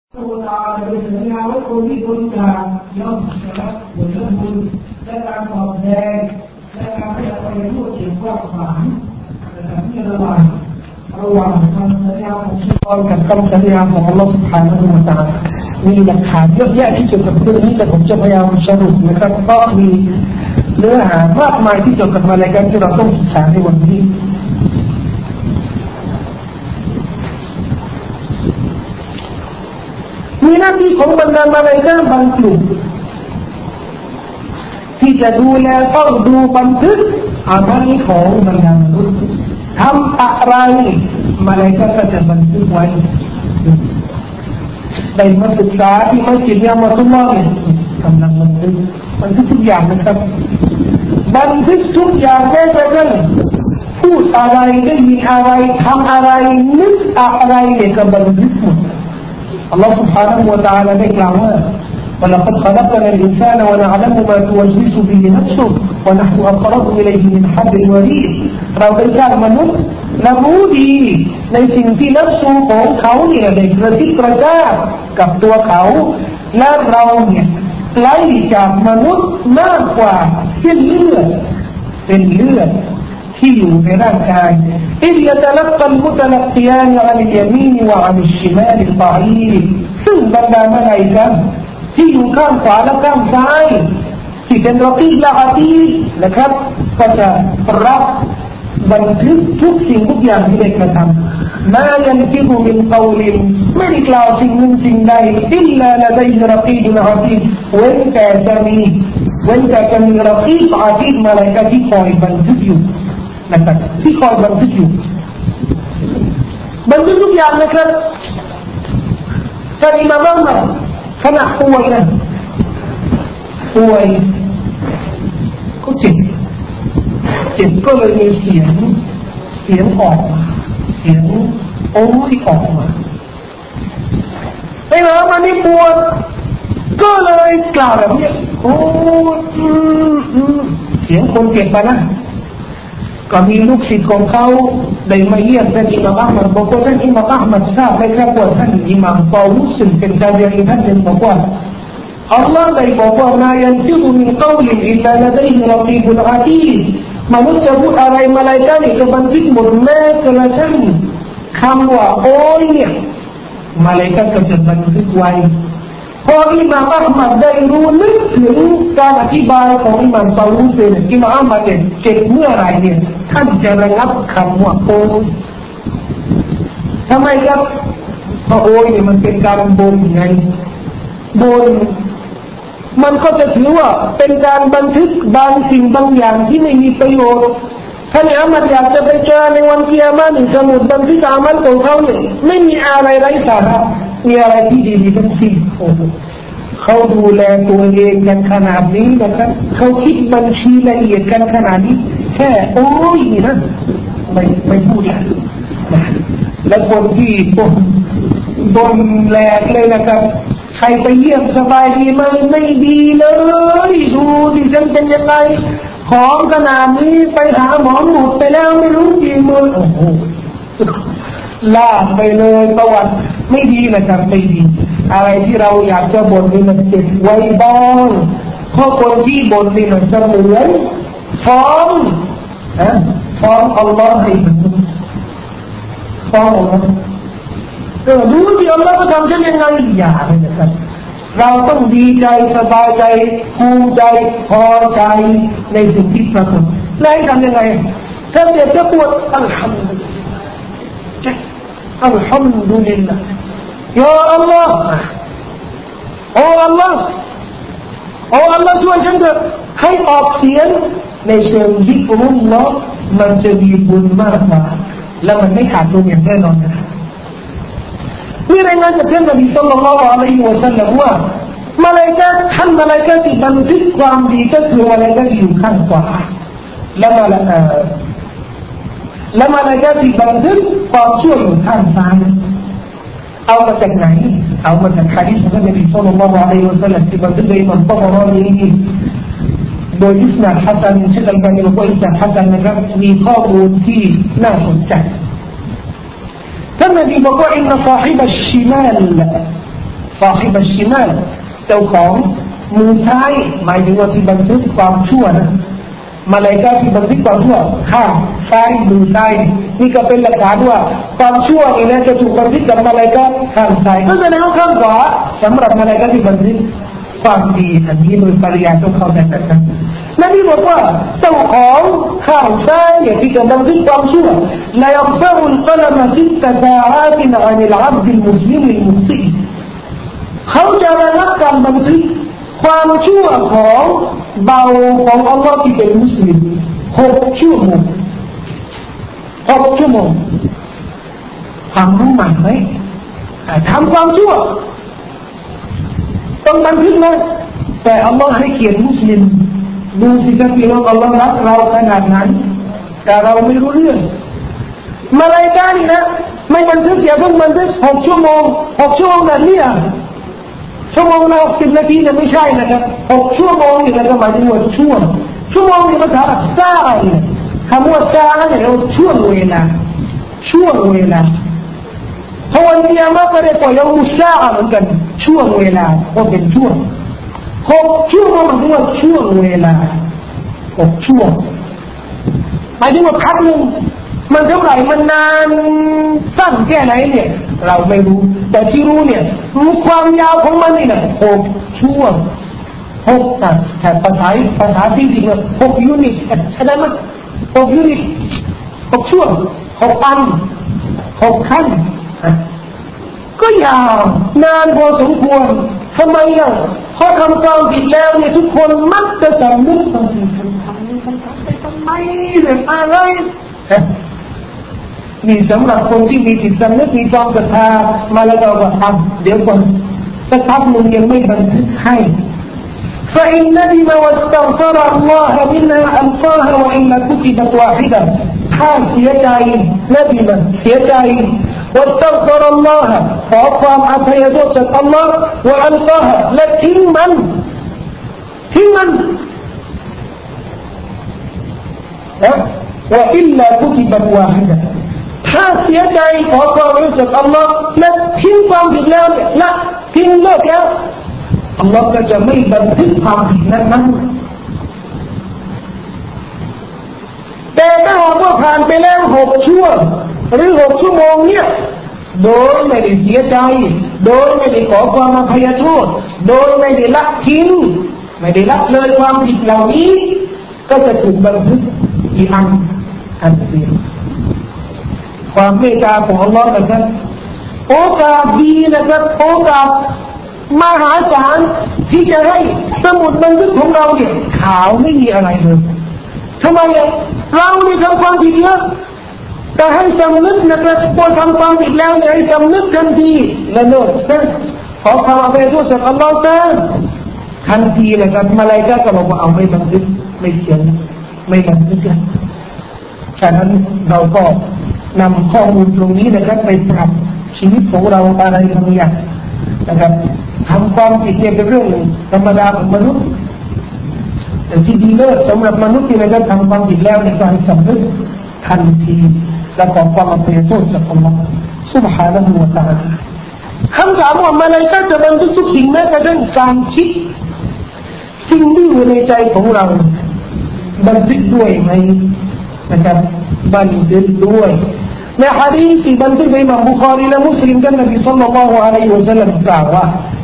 تعالى بسميع وكل بنجا يوم الشرف والنبل لك عن فضلك لك عن فضلك يقوى فعن لتنمية الله رواه من سميع وشكرا كم سميع من الله سبحانه وتعالى มีหลักฐานเยอะแยะที่เกี่ยวกับเรื่องนี้แต่ผมจะพยายามสรุปนะครับเพราะมีเนื้อหามากมายที่เกี่ยวกับมาลาอิกะฮ์ที่เราต้องศึกษาในวันนี้มีหน้าที่ของบรรดามาลาอิกะฮ์บางกลุ่มที่จะดูแลต้องดูบันทึกอามัลของบรรดามนุษย์ทำอะไรมาลาอิกะฮ์ก็จะบันทึกไว้ในมัสยิดที่มัสยิดยามาตุลลอฮ์กำลังบันทึกทุกอย่างนะครับบันทึกทุกอย่างแม้กระทั่งพูดอะไรได้ยินอะไรทำอะไรนึกอะไรเนี่ยก็บันทึกหมดอัลลอฮฺ سبحانه และ تعالى ได้กล่าวว่า ولقد خلقنا الإنسان ونعلم ما توسوس به نفسه ونحن أقرب إليه من حبل الوريد เราได้สร้างมนุษย์และรู้ดีในสิ่งที่นัฟซูของเขาเนี่ยได้กระซิบกระซาบกับตัวเขาและเราเนี่ยใกล้จากมนุษย์มากกว่าเส้นเลือดที่อยู่ในร่างกายإذ يتلقى المتلقيان عن اليمين وعن الشمال القعيد ซึ่งบรรดามาลาอิกะฮ์ที่อยู่ข้างขวาและข้างซ้ายที่เป็นรอกีและอาตีนะครับก็จะรับบันทึกทุกสิ่งทุกอย่างที่ได้กระทำมายันฟิดุมินกอลินไม่ได้กล่าวสิ่งหนึ่งสิ่งใดอิลลาละดัยรอกีดุนอาตีเว้นแต่จะมีรอกีบอาตีมาลาอิกะฮ์ที่คอยบันทึกอยู่นะครับที่คอยบันทึกอยู่บันทึกทุกอย่างนะครับท่านอิหม่ามอัลมัดขณะป่วยก็เจ็บก็เลยมีเสียงออกมาเสียงโอ้ยออกมาไอ้หมอมันนี่ปวดก็เลยกล่าวแบบนี้โอ้เสียงคนเจ็บไปนะก็มีลูกศิษย์ของเขาได้มาเยี่ยมท่านอิหม่ามอัลมัดบอกว่าท่านอิหม่ามอัลมัดทราบไหมครับว่าท่านอิหม่ามตอวุสซึ่งเป็นตาบีอีนท่านบอกว่าอัลลอฮ์ได้บอกว่ามายันฟิดุมินกอลินอิลลาละดัยฮิรอกีบุนอาตีดมนุษย์จะพูดอะไรมาลาอิกะฮ์นี่ก็บันทึกหมดแม้กระทั่งคำว่าโอ้ยเนี่ยมาลาอิกะฮ์ก็จะบันทึกไว้พออิหม่ามอัลมัดได้รู้นึกถึงการอธิบายของอิหม่ามตอวุสเนี่ยอิหม่ามอัลมัดเนี่ยเจ็บเมื่อไรเนี่ยท่านจะระงับคำว่าโอ้ยทำไมครับเพราะโอ้ยเนี่ยมันเป็นการบ่นไงบ่นมันก็จะถือว่าเป็นการบันทึกบางสิ่งบางอย่างที่ไม่มีประโยชน์ถ้าอามัดอยากจะไปเจอในวันกิยามะห์สมุดบันทึกอามัลของเขาเนี่ยไม่มีอะไรไร้สาระมีอะไรที่ดีๆทั้งสิ้นเขาดูแลตัวเองกันขนาดนี้นะครับเขาคิดบัญชีละเอียดกันขนาดนี้แค่โอ้ยนะไม่พูดแล้วและคนที่บ่นแหลกเลยนะครับใครไปเยี่ยมสบายดีไหมไม่ดีเลยดูดิฉันเป็นยังไงของขนาดนี้ไปหาหมอหมดไปแล้วไม่รู้กี่หมื่นโอ้โหลากไปเลยประวัติไม่ดีนะครับไม่ดีอะไรที่เราอยากจะบ่นนี่มันเก็บไว้บ้างเพราะคนที่บ่นนี่มันจะเหมือนฟ้องอัลลอฮ์ให้ฟ้องอัลลอฮ์รู้ที่อัลลอฮ์จะทำฉันยังไงอย่าเลยนะครับเราต้องดีใจสบายใจภูมิใจพอใจในสิ่งที่ปรากฏแล้วทำยังไงถ้าเจ็บจะปวดอัลฮัมดุลิลลาห์ยาอัลลอฮ์โอ้อัลลอฮ์ช่วยฉันเถอะให้ออกเสียงในเชิงซิกรุลลอฮ์มันจะมีบุญมากกว่าและมันไม่ขาดทุนอย่างแน่นอนนะมีรายงานจากท่านนบีศ็อลลัลลอฮุอะลัยฮิวะซัลลัมว่ามาลาอิกะฮ์ท่านมาลาอิกะฮ์ที่บันทึกความดีก็คือมาลาอิกะฮ์ที่อยู่ข้างขวาและมาลาอิกะฮ์ที่บันทึกความชั่วอยู่ข้างซ้ายเอามาจากไหนเอามาจากหะดีษของท่านนบีศ็อลลัลลอฮุอะลัยฮิวะซัลลัมที่บันทึกโดยอิหม่ามตะบะรานีโดยอิสนาดฮัสซันเช่นอัลบานีบอกว่าอิสนาดฮัสซันนะครับมีข้อมูลที่น่าสนใจท่านนบีบอกว่าอินนะศอฮิบะชชิมาลซอฮิบะชิมาลเจ้าของมือซ้ายหมายถึงว่าที่บันทึกความชั่วนะมาเลายกาที่บันทึกความชั่วข้างซ้ายมือซ้ายนี่ก็เป็นหลักฐานว่าความชั่วนี่นะจะถูกบันทึกกับมาเลายกาข้างซ้ายก็แสดงว่าข้างขวาสำหรับมาเลายกาที่บันทึกความดีอันนี้โดยปริยายต้องเข้าใจกันนั่นที่บอกว่าเจ้าของข้างซ้ายเนี่ยที่จะบันทึกความชั่วla yaqta'u al-qalama sitta sa'atin 'an al-'abd al-muslim al-muhsin เขาจะระงับการบันทึกความชั่วของเบาของอัลลอฮ์ที่เป็นมุสลิม6 ชั่วโมง6 ชั่วโมงความรู้มันไหมทำความชั่วต้องบันทึกนะแต่อัลลอฮ์ให้เกียรติมุสลิมดูสิครับพี่น้องอัลลอฮ์รักเราขนาดนั้นแต่เราไม่รู้เรื่องมาลาอิกะห์นี่นะไม่บันทึกอย่าเพิ่งบันทึก6 ชั่วโมง6 ชั่วโมงแบบนี้ชั่วโมงละ60 นาทีเนี่ยไม่ใช่นะครับ6 ชั่วโมงนี่ก็หมายถึงว่าชั่วโมงนี่ภาษาซาอะเนี่ยคำว่าซาอะเนี่ยช่วงเวลาเพราะวันนี้มาก็ได้ปล่อยเอามุซาอะเหมือนกันช่วงเวลาก็เป็นช่วง6 ชั่วโมงหมายถึงว่าช่วงเวลา6 ชั่วหมายถึงว่าพักนึงมันเท่าไหร่มันนานสั้นแค่ไหนเนี่ยเราไม่รู้แต่ที่รู้เนี่ยรู้ความยาวของมันนี่นะ6 ช่วงแต่ภาษาจริงๆเนี่ย6 ยูนิตอะไรมั้ย6 ยูนิต6 ช่วง6 อัน6 ขั้นก็ยาวนานพอสมควรทำไมล่ะเพราะทำความผิดแล้วเนี่ยทุกคนมักจะสำนึกว่าทำไมแบบอะไรนี่สำหรับคนที่มีจิตสำนึกมีความศรัทธามาแล้วเราก็ทำเดี๋ยวก่อนสักพักนึงยังไม่บันทึกให้ فإن ندم واستغفر الله منها ألقاها وإلا كتبت واحدة ถ้าเสียใจندمเสียใจواستغفر الله ขอความอภัยโทษจากอัลลอฮ์وألقاها และทิ้งมันوإلا كتبت واحدة ถ้าเสียใจขอความรู้จากอัลลอฮ์และทิ้งความผิดแล้วละทิ้งเลิกแล้วอัลลอฮ์ก็จะไม่บันทึกความผิดนั้นแต่ถ้าหากว่าผ่านไปแล้ว6 ชั่วหรือ6 ชั่วโมงเนี่ยโดยไม่ได้เสียใจโดยไม่ได้ขอความอภัยโทษโดยไม่ได้ละทิ้งไม่ได้ละเลยความผิดเหล่านี้ก็จะถูกบันทึกอีกอันเดียวความเมตตาของอัลลอฮ์นะครับโอกาสดีนะครับโอกาสมหาศาลที่จะให้สมุดบันทึกของเราเนี่ยขาวไม่มีอะไรเลยทำไมเราเนี่ยทำความผิดเยอะแต่ให้สำนึกนะครับพอทำความผิดแล้วเนี่ยให้สำนึกทันทีละโนดขอความอภัยโทษจากอัลลอฮ์ทันทีนะครับมาลาอิกะฮ์ก็บอกว่าเอาไม่บันทึกไม่เขียนไม่บันทึกกันฉะนั้นเราก็นำข้อมูลตรงนี้นะครับไปปรับชีวิตของเราอะไรบางอย่างนะครับทำความผิดเนี่ยเป็นเรื่องธรรมดาของมนุษย์แต่ที่ดีเลิศสำหรับมนุษย์ที่นะครับทำความผิดแล้วในการสำนึกทันทีและขอความอภัยโทษจากอัลลอฮฺ سبحانه และ تعالى คำถามว่ามาลาอิกะฮ์จะบันทึกทุกสิ่งแม้กระทั่งการคิดสิ่งที่อยู่ในใจของเราบันทึกด้วยไหมนะครับบันทึกด้วยในหะดีษที่บันทึกในอิหม่ามบุคอรีและมุสลิมกันนบีศ็อลลัลลอฮุอะลัยฮิวะซัลลัมกล่าวว่า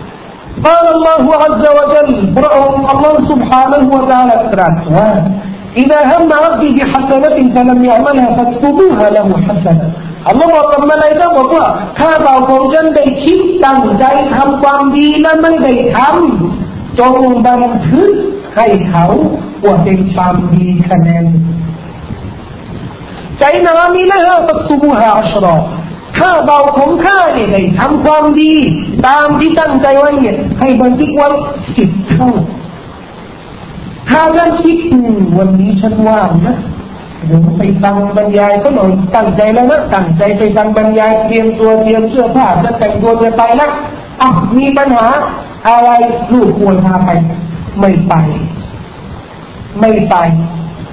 قال الله عز وجل พระองค์อัลลอฮฺ سبحانه และ تعالى ตรัสว่า إذا هم ربي بحسنة فلم يعملها فاكتبوها له حسنة อัลลอฮฺบอกกับมาลาอิกะฮ์บอกว่าถ้าบ่าวของฉันได้คิดตั้งใจทำความดีและไม่ได้ทำจงบันทึกให้เขาว่าเป็นความดีคะแนนใจนามีละฮะตัตุบุฮะอัชรอถ้าเบาของข้าเนี่ยได้ทำความดีตามที่ตั้งใจไว้เนี่ยให้บันทึกไว้10 เท่าถ้าท่านคิดวันนี้ฉันว่างนะเดี๋ยวไปฟังบรรยายก็หน่อยตั้งใจแล้วนะตั้งใจไปฟังบรรยายเตรียมตัวเตรียมเสื้อผ้าจะแต่งตัวจะไปนะมีปัญหาอะไรลูกควรพาไปไม่ไป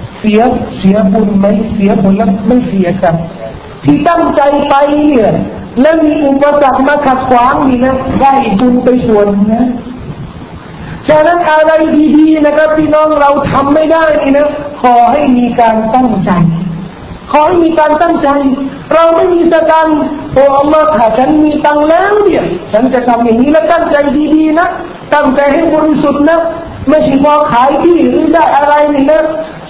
เสียบุญไหมเสียผลแล้วไม่เสียครับที่ตั้งใจไปเนี่ยและมีอุปสรรคมาขัดขวางนี่นะได้บุญไปส่วนนะฉะนั้นอะไรดีๆนะครับพี่น้องเราทำไม่ได้นี่นะขอให้มีการตั้งใจขอให้มีการตั้งใจเราไม่มีสตังค์โอ้อัลลอฮ์ถ้าฉันมีตังค์แล้วเนี่ยฉันจะทำอย่างนี้และตั้งใจดีๆนะตั้งใจให้บริสุทธิ์นะไม่ใช่พอขายที่หรือได้อะไรนี่นะ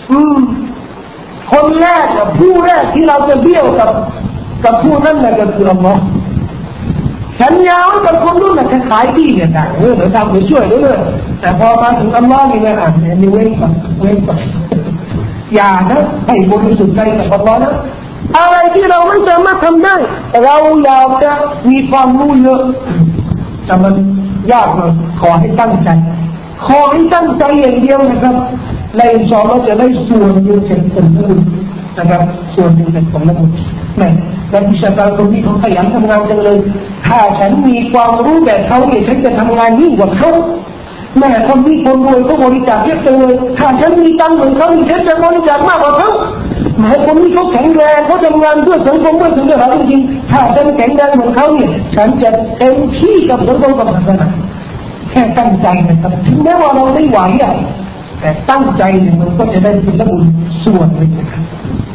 คนแรกผู้แรกที่เราจะเบี้ยวกับผู้นั้นน่ะก็คืออัลลอฮ์ฉันยาวกับคนนู้นน่ะฉันขายที่เนี่ยนะเดี๋ยวทำเดี๋ยวช่วยด้วยแต่พอมาถึงอัลลอฮ์นี่นะนี่เว้นก่อนอย่านะให้บริสุทธิ์ใจกับอัลลอฮ์นะอะไรที่เราไม่สามารถทำได้เราอยากจะมีความรู้เยอะแต่มันยากเลยขอให้ตั้งใจขอให้ตั้งใจอย่างเดียวนะครับและอินชาอัลลอฮ์จะได้ส่วนหนึ่งเป็นผลบุญนะครับส่วนหนึ่งเป็นผลบุญและที่ชาวบ้านคนนี้เขาขยันทำงานจังเลยถ้าฉันมีความรู้แบบเขาเนี่ยฉันจะทำงานยิ่งกว่าเขาแม่คนที่คนรวยเขาบริจาคเยอะจังเลยถ้าฉันมีตังค์เหมือนเขาฉันจะบริจาคมากกว่าเขาแม่คนนี้เขาแข็งแรงเขาทำงานเพื่อสังคมเพื่อสังคมจริงๆถ้าฉันแข็งแรงเหมือนเขาเนี่ยฉันจะเต็มที่กับสังคมกับศาสนาแค่ตั้งใจนะครับถึงแม้ว่าเราไม่ไหวแต่ตั้งใจเนี่ยมันก็จะได้ผลบุญส่วนหนึ่งนะครับ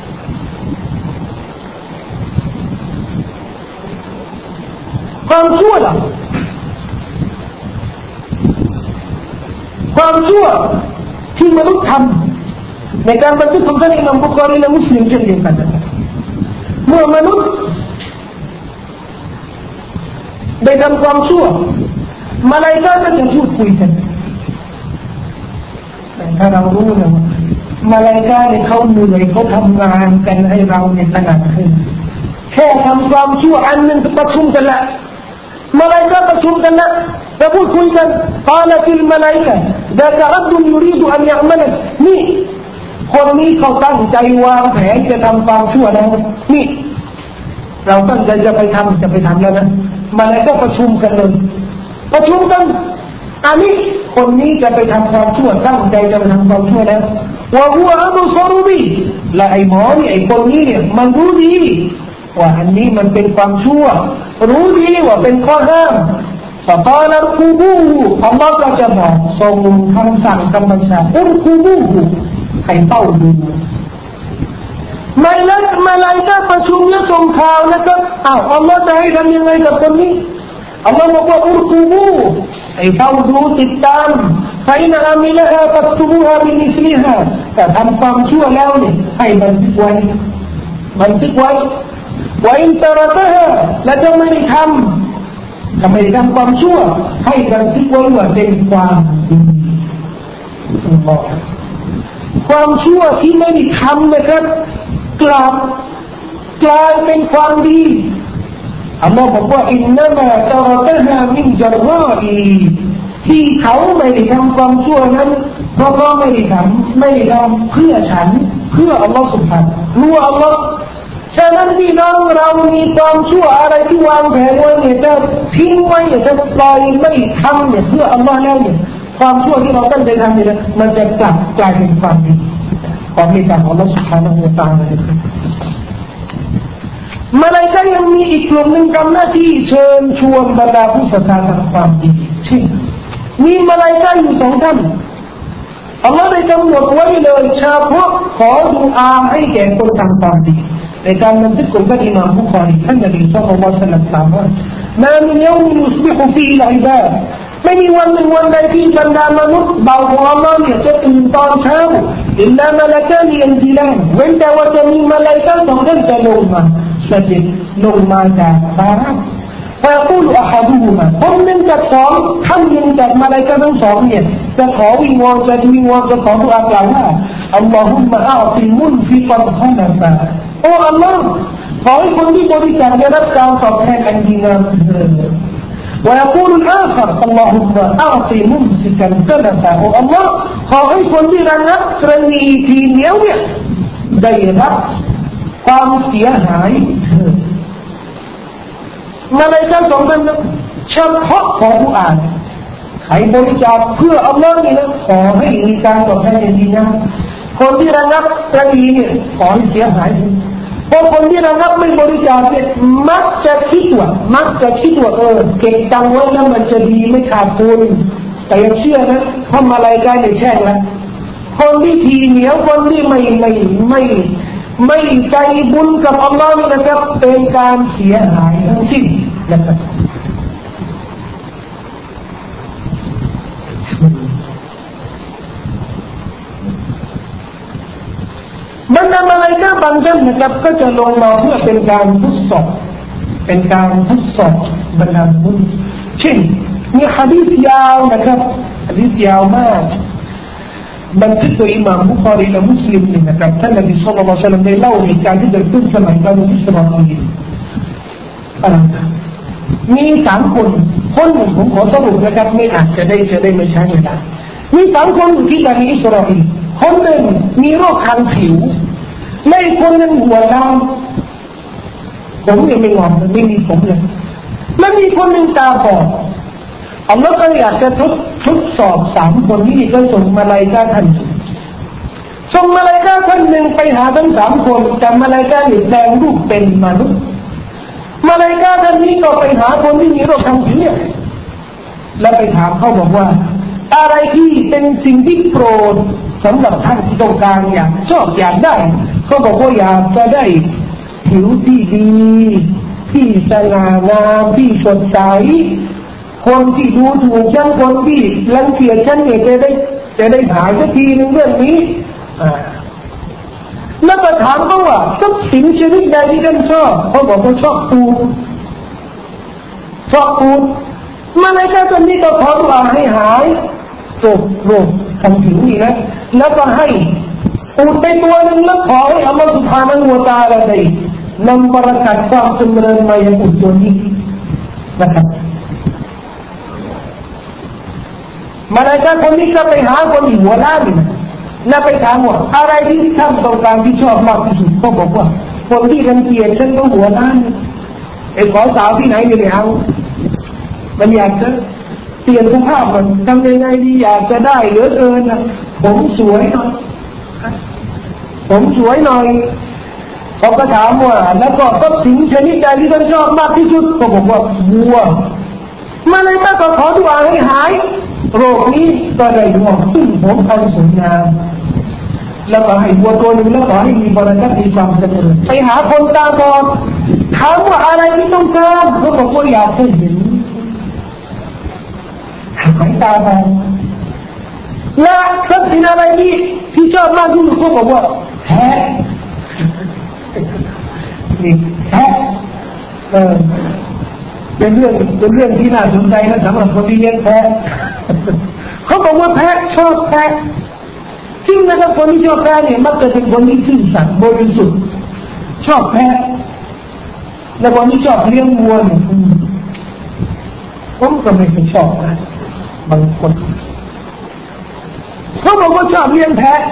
ความชั่วล่ะความชั่วที่มนุษย์ทำในการบันทึกของท่านอิหม่ามบุคอรีและมุสลิมเช่นเดียวกันเมื่อมนุษย์ได้ทำความชั่วมาลาอิกะฮ์ก็จะพูดคุยกันถ้าเรารู้นะว่ามาลาอิกะฮ์เนี่ยเขาเหนื่อยเขาทำงานกันให้เราเนี่ยขนาดขึ้นแค่ทำความชั่วอันหนึ่งประชุมกันละมาลาอิกะฮ์ประชุมกันละแล้วพูดคุยกันقالت الملائكة ذاك رب يريد أن يعمل นี่คนนี้เขาตั้งใจวางแผนจะทำความชั่วแล้วนี่เราตั้งใจจะไปทำแล้วนะมาลาอิกะฮ์ประชุมกันเลยประชุมกันอันนี้คนนี้จะไปทำความชั่วตั้งใจจะไปทำความชั่วแล้วว่าหัวอับซารุบีและไอ้หมอนี่ไอ้คนนี้เนี่ยมันรู้ดีว่าอันนี้มันเป็นความชั่วรู้ดีว่าเป็นข้อห้ามفقال اركبوه อัลลอฮ์ก็จะบอกส่งคำสั่งคำบัญชาاركبوهให้เฝ้าดูมาลาอิกะฮ์ประชุมและส่งข่าวนะครับอัลลอฮ์จะให้ทำยังไงกับคนนี้อัลลอฮ์บอกว่าاركبوهให้เฝ้าดูติดตามفإن عملها فاكتبوها بمثلها แต่ทำความชั่วแล้วเนี่ยให้บันทึกไว้وإن تركها และจะไม่ได้ทำความชั่วให้บันทึกไว้ว่าเป็นความดีความชั่วที่ไม่ได้ทำนะครับกลายเป็นความดีอัลลอฮ์บอกว่าอินนัมาตะรกะฮามินจรออีที่เขาไม่ได้ทำความชั่วนั้นเพราะเขาไม่ได้ทำเพื่อฉันเพื่ออัลลอฮ์สุบฮานะฮูวะอัลลอฮ์ฉะนั้นพี่น้องเรามีความชั่วอะไรที่วางแผนไว้เนี่ยจะทิ้งไว้จะปล่อยไม่ทำเนี่ยเพื่ออัลลอฮ์แล้วเนี่ยความชั่วที่เราตั้งใจทำเนี่ยมันจะกลายเป็นความดีความดีของอัลลอฮ์ سبحانه และ تعالى มาลาอิกะฮ์ยังมีอีกกลุ่มหนึ่งทำหน้าที่เชิญชวนบรรดาผู้ศรัทธาทำความดีเช่นมีมาลาอิกะฮ์อยู่สองท่านอัลลอฮ์ได้กำหนดไว้เลยเฉพาะขอดุอาให้แก่คนทำความดีในการบันทึกของท่านอิหม่ามบุคอรีท่านนบีศ็อลลัลลอฮุอะลัยฮิวะซัลลัมกล่าวว่ามามินยอมินยุศบิฮุฟีฮิลอิบาดไม่มีวันหนึ่งวันใดที่บรรดามนุษย์บ่าวของอัลลอฮ์เนี่ยจะตื่นตอนเช้าอิลลามะลากันียันซิลานเว้นแต่ว่าจะมีมาลาอิกะฮ์สองท่านจะลงมาเสด็จลงมาจากฟ้าفيقول أحدهما คนหนึ่งจากสองท่านหนึ่งจากมาลาอิกะฮ์ทั้งสองเนี่ยจะขอวิงวอนจะขอดุอากล่าวว่าอัลลอฮุมมะอาติมุนฟิกัตฮะนะฟะโอ้อัลลอฮ์ขอให้คนที่บริจาคได้รับการตอบแทนอันดีงามเถิด ويقول الآخر اللهم أعطي ممسكا تلفا โอ้อัลลอฮ์ขอให้คนที่ระงับกรณีทีเหนียวเนี่ยได้รับความเสียหายเถิดมาลาอิกะฮ์สองท่านเฉพาะขอดุอาใครบริจาคเพื่ออัลลอฮ์นี่นะขอให้มีการตอบแทนอย่างดีนะคนที่ระงับกรณีเนี่ยขอให้เสียหายเพราะคนที่นะครับไม่บริจาคเนี่ยมักจะคิดว่าเก็บตังค์ไว้แล้วมันจะดีไม่ขาดทุนแต่ยังเชื่อนะเพราะมาลายกาเนี่ยแช่งแล้วคนที่ทีเหนียวคนที่ไม่ใจบุญกับอัลลอฮ์นะครับเป็นการเสียหายทั้งสิ้นนะครับบรรดามาลายกาบางท่านนะครับก็จะลงมาเพื่อเป็นการทดสอบบรรดาบุญเช่นมีหะดีษยาวนะครับหะดีษยาวมากบันทึกโดยอิหม่ามบุคอรีและมุสลิมนี่นะครับท่านนบีศ็อลลัลลอฮุอะลัยฮิวะซัลลัมได้เล่าเหตุการณ์ที่เกิดขึ้นสมัยบรรดาอิสราเอลมี3 คนหนึ่งผมขอสรุปนะครับไม่อาจจะได้ไม่ใช่เวลามี3 คนที่บรรดาอิสราเอลคนหนึ่งมีโรคทางผิวและอีกคนหนึ่งหัวดำผมยังไม่งอกไม่มีผมเลยและมีคนหนึ่งตาบอดอัลลอฮ์ก็อยากจะทดสอบ3 คนนี้ก็ส่งมาลายกาท่านหนึ่งไปหาทั้ง3 คนแต่มาลายกาแปลงรูปเป็นมนุษย์มาลายกาท่านนี้ก็ไปหาคนที่มีโรคทางผิวแล้วไปถามเขาบอกว่าอะไรที่เป็นสิ่งที่โปรดสำหรับท่านที่ต้องการอยากได้เขาบอกว่าอยากจะได้ผิวที่ดีที่สง่างามที่สดใสคนที่ดูถูกฉันคนที่รังเกียจฉันเนี่ยจะได้หายสักทีนึงเรื่องนี้แล้วก็ถามเขาว่าทรัพย์สินชนิดใดที่ท่านชอบเขาบอกว่าชอบปูมาเลยก็ตอนนี้ก็ขอดุอาให้หายโรคทางผิวนี่นะแล้วก็ให้ปูไปตัวนึงแล้วขอให้อัลลอฮฺซุบฮานะฮูวะตะอาลาได้นำบารกัตความจำเริญมายังปูตัวนี้นะครับมาเลยก็คนนี้ก็ไปหาคนหัวล้านแล้วไปถามว่าอะไรที่ท่านต้องการที่ชอบมากที่สุดเขาบอกว่าคนที่รังเกียจฉันก็หัวล้านไอ้ขอสาวที่ไหนไม่เอามันอยากจะเปลี่ยนสภาพมันทำยังไงดีอยากจะได้เหลือเกินนะผมสวยหน่อยเขาก็ถามว่าแล้วก็ทรัพย์สินชนิดใดที่ท่านชอบมากที่สุดเขาบอกว่าวัวมาเลยก็ขอดุอาให้หายโรคนี้ก็ได้วัวซึ่งผมอันสวยงามแล้วก็ให้วัวตัวนึงแล้วขอให้มีบารกัตมีความเจริญไปหาคนตาบอดถามว่าอะไรที่ต้องการเขาบอกว่าอยากจะเห็นหายตาบอดและทรัพย์สินอะไรที่ชอบมากที่สุดเขาบอกว่าแพะนี่แพะเป็นเรื่องที่น่าสนใจนะสำหรับคนที่เลี้ยงแพะเขาบอกว่าแพะชอบแพะจริงนะครับคนที่ชอบแพะเนี่ยมักจะเป็นคนที่ซื่อสัตย์บริสุทธิ์ชอบแพะและคนที่ชอบเลี้ยงวัวเนี่ยผมก็ไม่เคยชอบนะบางคนเขาบอกว่าชอบเลี้ยงแพะ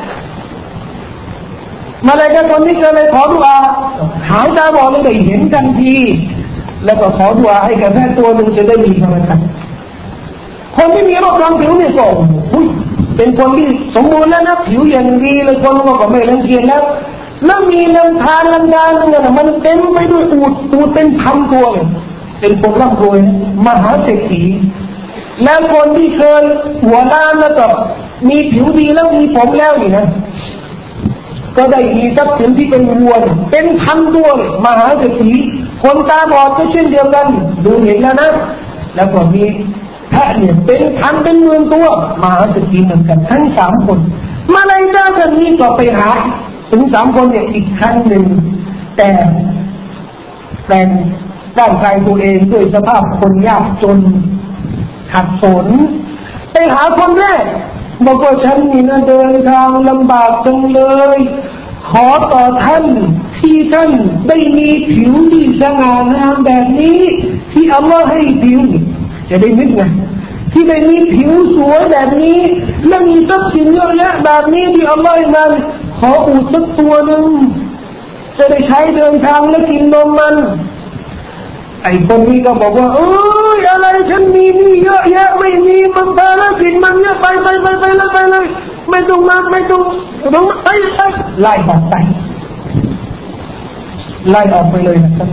มาเลยคนนี้ก็เลยขอดุอาหายตาบอดเลยได้เห็นทันทีแล้วก็ขอดุอาให้กับแพะตัวนึงจะได้มีความสุขคนที่มีโรคทางผิวเนี่ยก็เป็นคนที่สมบูรณ์แล้วนะผิวอย่างดีเลยคนก็ไม่รังเกียจแล้วมีลำธารลำดานเนี่ยมันเต็มไปด้วยอูฐเป็น1,000 ตัวเลยเป็นคนร่ำรวยมหาเศรษฐีแล้วคนที่เคยหัวล้านแล้วก็มีผิวดีแล้วมีผมแล้วนี่นะก็ได้มีทรัพย์สินที่เป็นวัวเป็น1,000 ตัวเลยมหาเศรษฐีคนตาบอดก็เช่นเดียวกันดูเห็นแล้วนะแล้วก็มีแพะเนี่ยเป็น1,000เป็น10,000 ตัวมหาเศรษฐีเหมือนกันทั้ง3 คนมาเลยเจ้าคนนี้ก็ไปหาถึง3 คนเนี่ยอีกครั้งหนึ่งแต่แปลงร่างกายตัวเองด้วยสภาพคนยากจนขัดสนไปหาคนแรกบอกว่าฉันนี่นะเดินทางลำบากจังเลยขอต่อท่านที่ท่านได้มีผิวที่สง่างามแบบนี้ที่อัลลอฮ์ให้ผิวจะได้นึกไงที่ได้มีผิวสวยแบบนี้และมีทรัพย์สินเยอะแยะแบบนี้ที่อัลลอฮ์ให้มันขออูฐสักตัวนึงจะได้ใช้เดินทางและกินนมมันไอ้คนนี้ก็บอกว่าอะไรฉันมีนี่เยอะแยะไม่มีมันภารกิจมันเยอะไปเลยไม่ต้องมาไปไล่บอกไปไล่ออกไปเลยนะครับ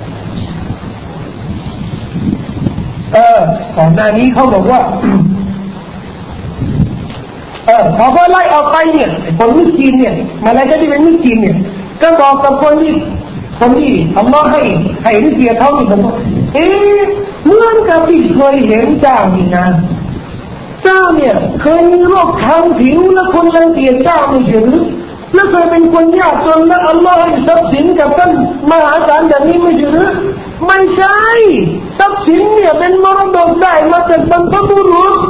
ก่อนหน้านี้เขาบอกว่าพอเขาไล่ออกไปเนี่ยคนมิสกีนเนี่ยมาอะไรก็ที่เป็นมิสกีนเนี่ยก็บอกกับคนที่อัลลอฮ์ให้ริสกีเขาเนี่ยบอกว่าเหมือนกับที่เคยเห็นเจ้านี่นะเจ้าเนี่ยเคยมีโรคทางผิวและคนรังเกียจเจ้าไม่ใช่หรือและเคยเป็นคนยากจนและอัลลอฮ์ให้ทรัพย์สินกับท่านมหาศาลแบบนี้ไม่ใช่หรือไม่ใช่ทรัพย์สินเนี่ยเป็นมรดกได้มาจากบรรพบุรุษ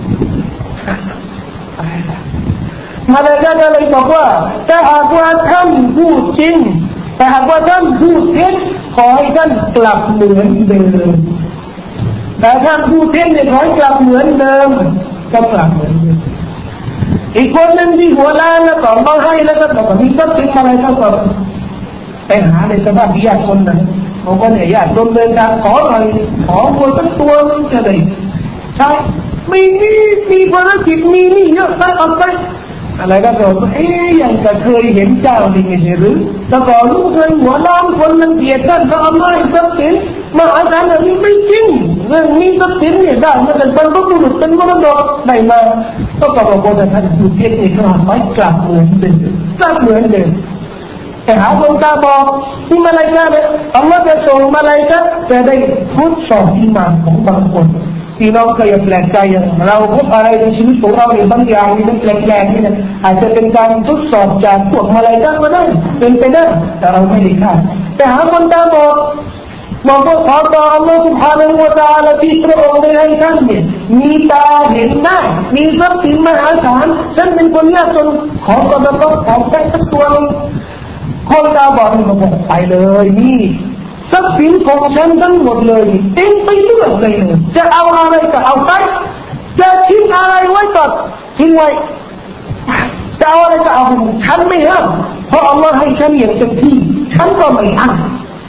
มาเลยก็เลยบอกว่าถ้าหากว่าท่านพูดจริงแต่หากว่าท่านพูดเท็จขอให้ท่านกลับเหมือนเดิมแต่ท่านพูดเท็จเนี่ยขอให้กลับเหมือนเดิมก็กลับเหมือนเดิมอีกคนนึงที่หัวล้านแล้วก็มาให้แล้วก็บอกว่ามีทรัพย์สินอะไรก็แบบไปหาในสภาพยากจนนะเขาก็เนี่ยยากจนเดินทางขอหน่อยขอวัวสักตัวนึงจะได้ใช่มีภารกิจมีนี่เยอะไปเอาไปอะไรก็บอกยังจะเคยเห็นเจ้านี่ไม่ใช่หรือแต่ก่อนลูกเคยหัวล้านคนมันเกลียดท่านก็เอาไม้ทรัพย์สินมาอาจารย์แบบนี้ไม่จริงเรื่องนี้ทรัพย์สินเนี่ยได้มาเป็นบรรพบุรุษเป็นมรดกได้มาก็บอกว่าท่านผู้เทศน์ขนาดไม่กลับเหมือนเดิมกลับเหมือนเดิมแต่หาคนตาบอกที่มาเลย์กาเนี่ยอัลลอฮ์จะส่งมาเลย์กาจะได้ทดสอบอีหม่านของบางคนพี่น้องเคยแปลกใจอย่างเราพบอะไรในชีวิตของเราเนี่ยบางอย่างนี่มันแปลกๆนี่นะอาจจะเป็นการทดสอบจากพวกมาเลย์กาก็ได้เป็นไปได้แต่เราไม่ได้คาดแต่หาคนตาบอกว่าขอต่ออัลลอฮฺ سبحانه และ تعالى ที่พระองค์ได้ให้ท่านเนี่ยมีตาเห็นได้มีทรัพย์สินมหาศาลฉันเป็นคนยากจนขอต่อมาต้องขอแค่สักตัวนึงคนตาบอกนี่บอกไปเลยนี่ทรัพย์สินของฉันทั้งหมดเลยเต็มไปเลือกเลยจะเอาอะไรก็เอาไปจะทิ้งอะไรไว้ก็ทิ้งไว้จะเอาอะไรก็เอาฉันไม่ห้ามเพราะอัลลอฮ์ให้ฉันอย่างเต็มที่ฉันก็ไม่ห้าม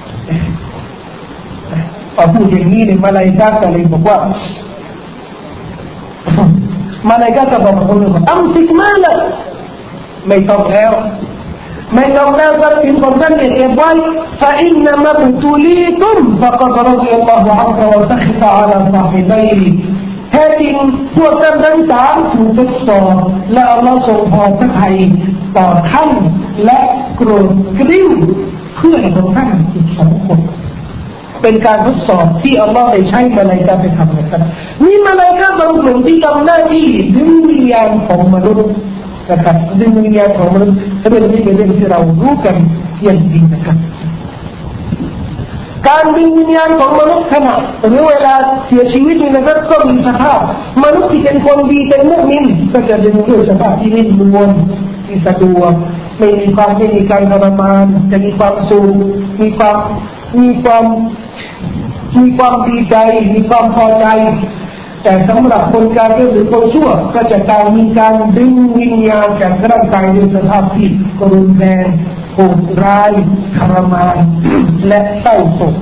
พอพูดอย่างนี้เนี่ยมาลายกาก็เลยบอกว่ามาลายกาก็บอกคนอื่นว่าสิกมาละไม่ต้องแล้วไม่ต้องแล้วทรัพย์สินของท่านเนี่ยเก็บไว้ فإنما ابتليتم فقد رضي الله عنك وسخط على صاحبيه แท้จริงพวกท่านทั้งสามถูกทดสอบและอัลลอฮ์ทรงพอพระทัยต่อท่านและโกรธกริ้วเพื่อนของท่านอีกสองคนเป็นการทดสอบที่อัลลอฮ์ได้ใช้มาลายกาไปทำนะครับมีมาลายกาบางกลุ่มที่ทำหน้าที่ดึงวิญญาณของมนุษย์นะครับดึงวิญญาณของมนุษย์เรื่องนี้เป็นเรื่องที่เรารู้กันอย่างดีนะครับการดึงวิญญาณของมนุษย์ขณะหรือเวลาเสียชีวิตนี่นะครับก็มีสภาพมนุษย์ที่เป็นคนดีเป็นมุมินก็จะดึงด้วยสภาพที่นิ่มนวลที่สะดวกไม่มีการทรมานจะมีความสุขมีความดีใจมีความพอใจแต่สำหรับคนกาเฟรหรือคนชั่วก็จะมีการดึงวิญญาณจากร่างกายด้วยสภาพที่รุนแรงโหดร้ายทรมานและเศร้าโศก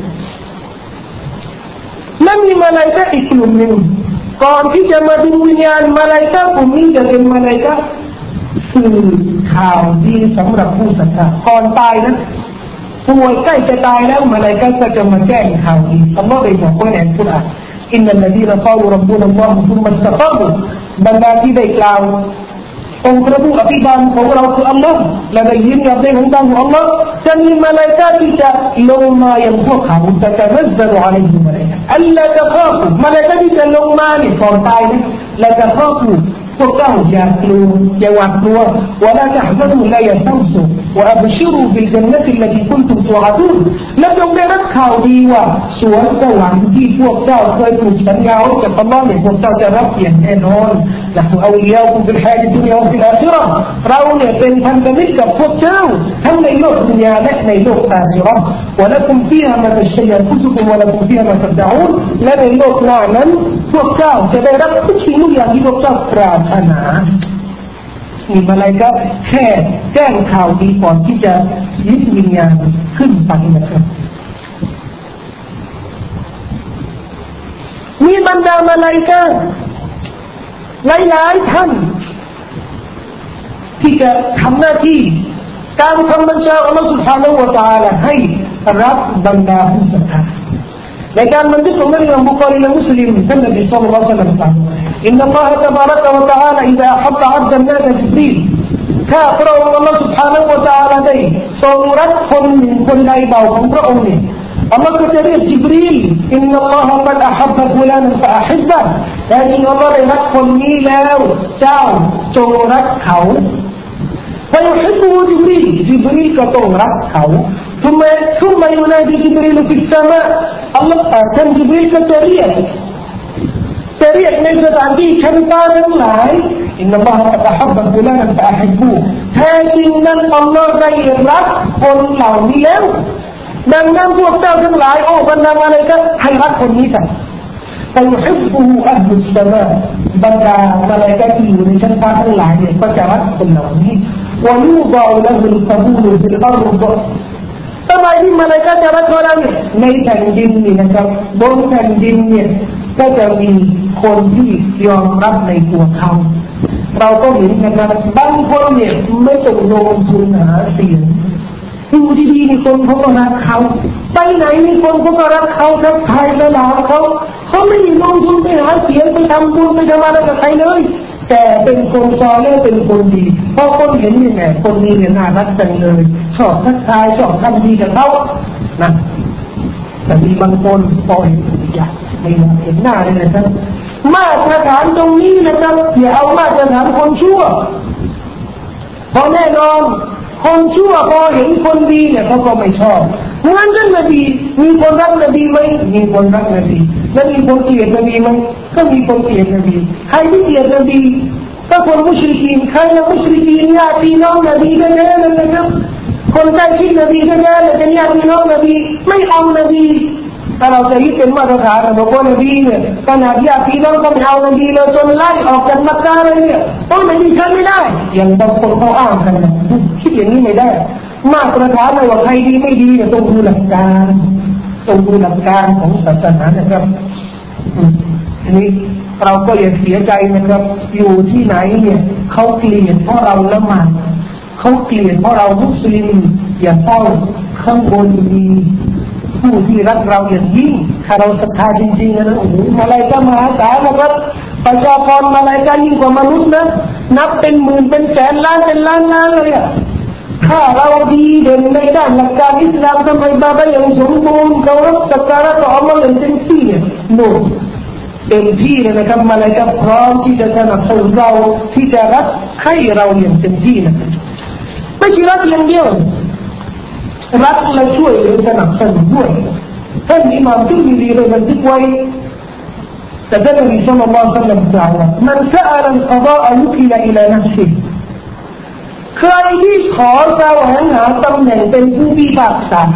และมีมาลายกาอีกกลุ่มหนึ่งก่อนที่จะมาดึงวิญญาณมาลายกากลุ่มนี้จะเป็นมาลายกาสื่อข่าวดีสำหรับผู้ศรัทธาก่อนตายนะป่วยใกล้จะตายแล้วมาลายกาก็จะมาแจ้งข่าวดีอัลลอฮฺได้บอกไว้ในกุรอานอินนัลลดีนกล่าวรับบนัลลอฮฺซุมมัสตะกามุบรรดาที่ได้กล่าวองค์พระผู้อภิบาลของเราคืออัลลอฮฺและได้ยินกับได้ของอัลลอฮฺจะมีมาลายกาที่จะลงมายังพวกเขาจะตะนัซซะลุอะลัยฮิมมาลายกาอัลลาตะคาฟุมาลายกาที่จะลงมาเนี่ยก่อนตายนะละตะคาฟุพวกเจ้าอย่ากลัวอย่าหวาดกลัววะลาตะฮซันูละยะเศร้าโศกวะอับชิรุบิลญันนะติลลัตีกุนตุมตุอะดูนและจงได้รับข่าวดีว่าสวนสวรรค์ที่พวกเจ้าเคยถูกสัญญาไว้กับอัลเลาะห์เนี่ยพวกเจ้าจะรับอย่างแน่นอนนะฮูเอาลิยาอุฟิลฮายะตุดุนยาวะฟิลอาคิเราะห์เราเนี่ยเป็นพันธมิตรกับพวกเจ้าทั้งในโลกดุนยาและในโลกอาคิเราะห์วะละกุมฟีฮามาตัชตัยอันฟุซุกุมวะละกุมฟีฮามาตัดดะอูนและในโลกหน้านั้นพวกเจ้าจะได้รับทุกสิ่งทุกอย่างที่พวกเจ้าปรารถนามีมาลายกาแค่แจ้งข่าวดีก่อนที่จะยึดวิญญาณขึ้นไปนะครับมีบรรดามาลายกาหลายๆท่านที่จะทำหน้าที่การทำบัญชาอัลลอฮฺ سبحانه และ تعالى ให้รับบรรดาผู้ศรัทธาในการบันทึกของอิหม่ามบุคอรีและมุสลิมท่านนบีศ็อลลัลลอฮุอะลัยฮิวะซัลลัมอินนัลลอฮะตะบารักวะตะอาลาอิซาฮับอับดันนาจิบรีลถ้าพระองค์อัลลอฮฺ سبحانه และ تعالى ได้ทรงรักคนหนึ่งคนใดเบาของพระองค์เนี่ยอัลลอฮฺก็จะเรียกจิบรีลอินนัลลอฮะกัดอะฮับฟุลานะฟะอะฮิบบะแต่จริงอัลลอฮฺได้รักคนนี้แล้วเจ้าจงรักเขาفيحبه جبريل كتوم ركعه ثم ينادي جبريل في السماء الله كان جبريل كتريقในสถานที่ชั้นฟ้าทั้งหลายอินนัลลอฮะกะอัฮับฟุลานะฟะอะฮิบบูแท้จริงนั้นอัลลอฮฺได้รักคนเหล่านี้แล้วดังนั้นพวกเจ้าทั้งหลายโอ้บรรดามาเลาอิกะฮ์ให้รักคนนี้กันفيحبه أهل السماء บรรดามาเลาอิกะฮ์ที่อยู่ในชั้นฟ้าทั้งหลายเนี่ยก็จะรักคนเหล่านี้ويوضع له القبول في الأرض ทำไมที่มาเลาอิกะฮ์จะรักเราเนี่ยในแผ่นดินนี่นะครับบนแผ่นดินเนี่ยก็จะมีคนที่ยอมรับในตัวเขาเราก็เห็นนะครับบางคนเนี่ยไม่ต้องลงทุนหาเสียงดูดีๆมีคนเขาก็รักเขาไปไหนมีคนเขาก็รักเขาทักทายและหลาเขาไม่ลงทุนไปหาเสียงไปทำบุญไปทำอะไรกับใครเลยแต่เป็นคนซอและเป็นคนดีเพราะคนเห็นยังไงคนนี้เนี่ยน่ารักจังเลยชอบทักทายชอบทำดีกับเขานะแต่มีบางคนพอเห็นอยากไม่อยากเห็นหน้าเลยนะครับมาตรฐานตรงนี้นะครับอย่าเอามาตรฐานคนชั่วเพราะแน่นอนคนชั่วพอเห็นคนดีเนี่ยเขาก็ไม่ชอบงั้นท่านนบีมีคนรักนบีไหมมีคนรักนบีแล้วมีคนเกลียดนบีไหมก็มีคนเกลียดนบีใครที่เกลียดนบีก็คนมุชริกีนใครละมุชริกีนญาติพี่น้องนบีก็แน่เลยนะครับคนใกล้ชิดนบีก็แน่เลยเป็นญาติพี่น้องนบีไม่เอานบีถ้าเราจะยึดเป็นมาตรฐานบอกว่านบีเนี่ยขนาดญาติพี่น้องก็ไม่เอานบีเลยจนไล่ออกจากมักกะเลยเนี่ยต้องนบีใช้ไม่ได้อย่างบางคนเขาอ้างกันนะคิดอย่างนี้ไม่ได้มาตรฐานว่าใครดีไม่ดีเนี่ยต้องดูหลักการของศาสนานะครับทีนี้เราก็อย่าเสียใจนะครับอยู่ที่ไหนเนี่ยเขาเกลียดเพราะเราละหมาดเขาเกลียดเพราะเรามุสลิมอย่าเศร้าข้างบนมีผู้ที่รักเราอย่างยิ่งถ้าเราศรัทธาจริงๆนะโอ้โหมาลาอิกะฮ์มหาศาลนะครับประชากรมาลาอิกะฮ์ยิ่งกว่ามนุษย์นะนับเป็นหมื่นเป็นแสนล้านเป็นล้านเลยอ่ะถ้าเราดีเด่นในด้านหลักการอิสลามทำไมบาบะอย่างสมบูรณ์เคารพสักการะต่ออัลลอฮ์อย่างเต็มที่โน่เต็มที่เลยนะครับมาลาอิกะฮ์พร้อมที่จะสนับสนุนเราที่จะรักใคร่เราอย่างเต็มที่นะไม่ใช่รักอย่างเดียวรักและช่วยเหลือสนับสนุนด้วยท่านอิหม่ามตุรมิซีได้บันทึกไว้แต่ท่านนบีศ็อลลัลลอฮุอะลัยฮิวะซัลลัมกล่าวว่ามันซะอะลัลกอฎออยุกิลอิลานัฟซิใครที่ขอแสวงหาตำแหน่งเป็นผู้พิพากษา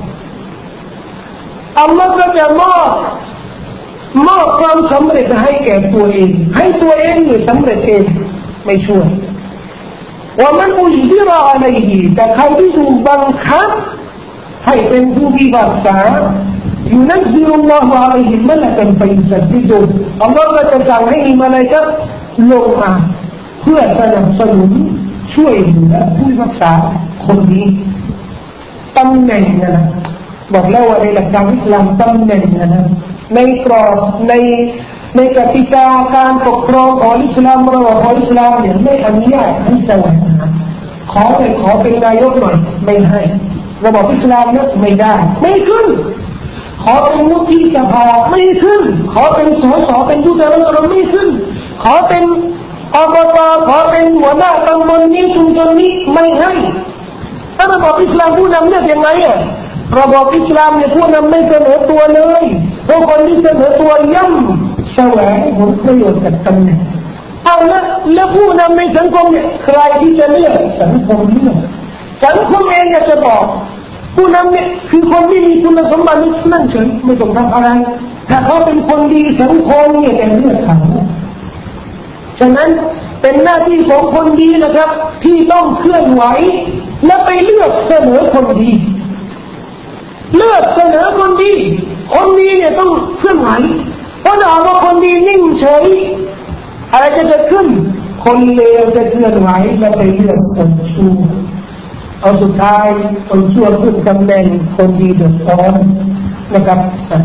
อัลลอฮฺก็จะมอบความสำเร็จให้แก่ตัวเองให้ตัวเองเนี่ยสำเร็จเองไม่ช่วยว่ามันอุจบิระอะไรดีแต่ใครที่ถูกบังคับให้เป็นผู้พิพากษาينزل الله عليه ملكا فيسدده อัลลอฮฺก็จะสั่งให้มาลาอิกะฮ์ลงมาเพื่อสนับสนุนช่วยเหลือผู้พิพากษาคนนี้ตำแหน่งนะบอกแล้วว่าในหลักการอิสลามตำแหน่งนะในกรอบในกติกาการปกครองของอิสลามระบบของอิสลามเนี่ยไม่อนุญาตให้แสวงหาขอเป็นนายกหน่อยไม่ให้ระบบอิสลามเนี่ยไม่ได้ไม่ขึ้นขอเป็นวุฒิสภาไม่ขึ้นขอเป็นสสเป็นผู้แทนราษฎรไม่ขึ้นขอเป็นอบตขอเป็นหัวหน้าตำบลนี้ชุมชนนี้ไม่ให้ถ้าระบบอิสลามผู้นำเลือกยังไงอ่ะระบบอิสลามเนี่ยผู้นำไม่เสนอตัวเลยเพราะคนที่เสนอตัวย่ำแสวงผลประโยชน์จากตำแหน่งเอาละแล้วผู้นำในสังคมเนี่ยใครที่จะเลือกสังคมเลือกสังคมเองจะบอกผู้นำเนี่ยคือคนที่มีคุณสมบัตินั่นเฉยไม่ต้องทำอะไรถ้าเขาเป็นคนดีสังคมเนี่ยจะเลือกเขาฉะนั้นเป็นหน้าที่ของคนดีนะครับที่ต้องเคลื่อนไหวและไปเลือกเสนอคนดีเลือกเสนอคนดีคนดีเนี่ยต้องเคลื่อนไหวเพราะถ้าว่าคนดีนิ่งเฉยอะไรจะเกิดขึ้นคนเลวจะเคลื่อนไหวและไปเลือกคนชั่วเอาสุดท้ายคนชั่วขึ้นตำแหน่งคนดีเดือดร้อนนะครับ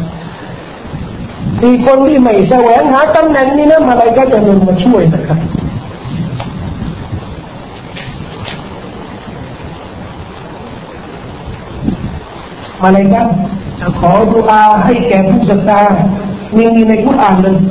ที่คนที่ไม่แสวงหาตำแหน่งนี้นะอะไรก็จะลงมาช่วยนะครับอะไรกันจะขอดุอาให้แก่ผู้ศรัทธามีในกุรอานเลย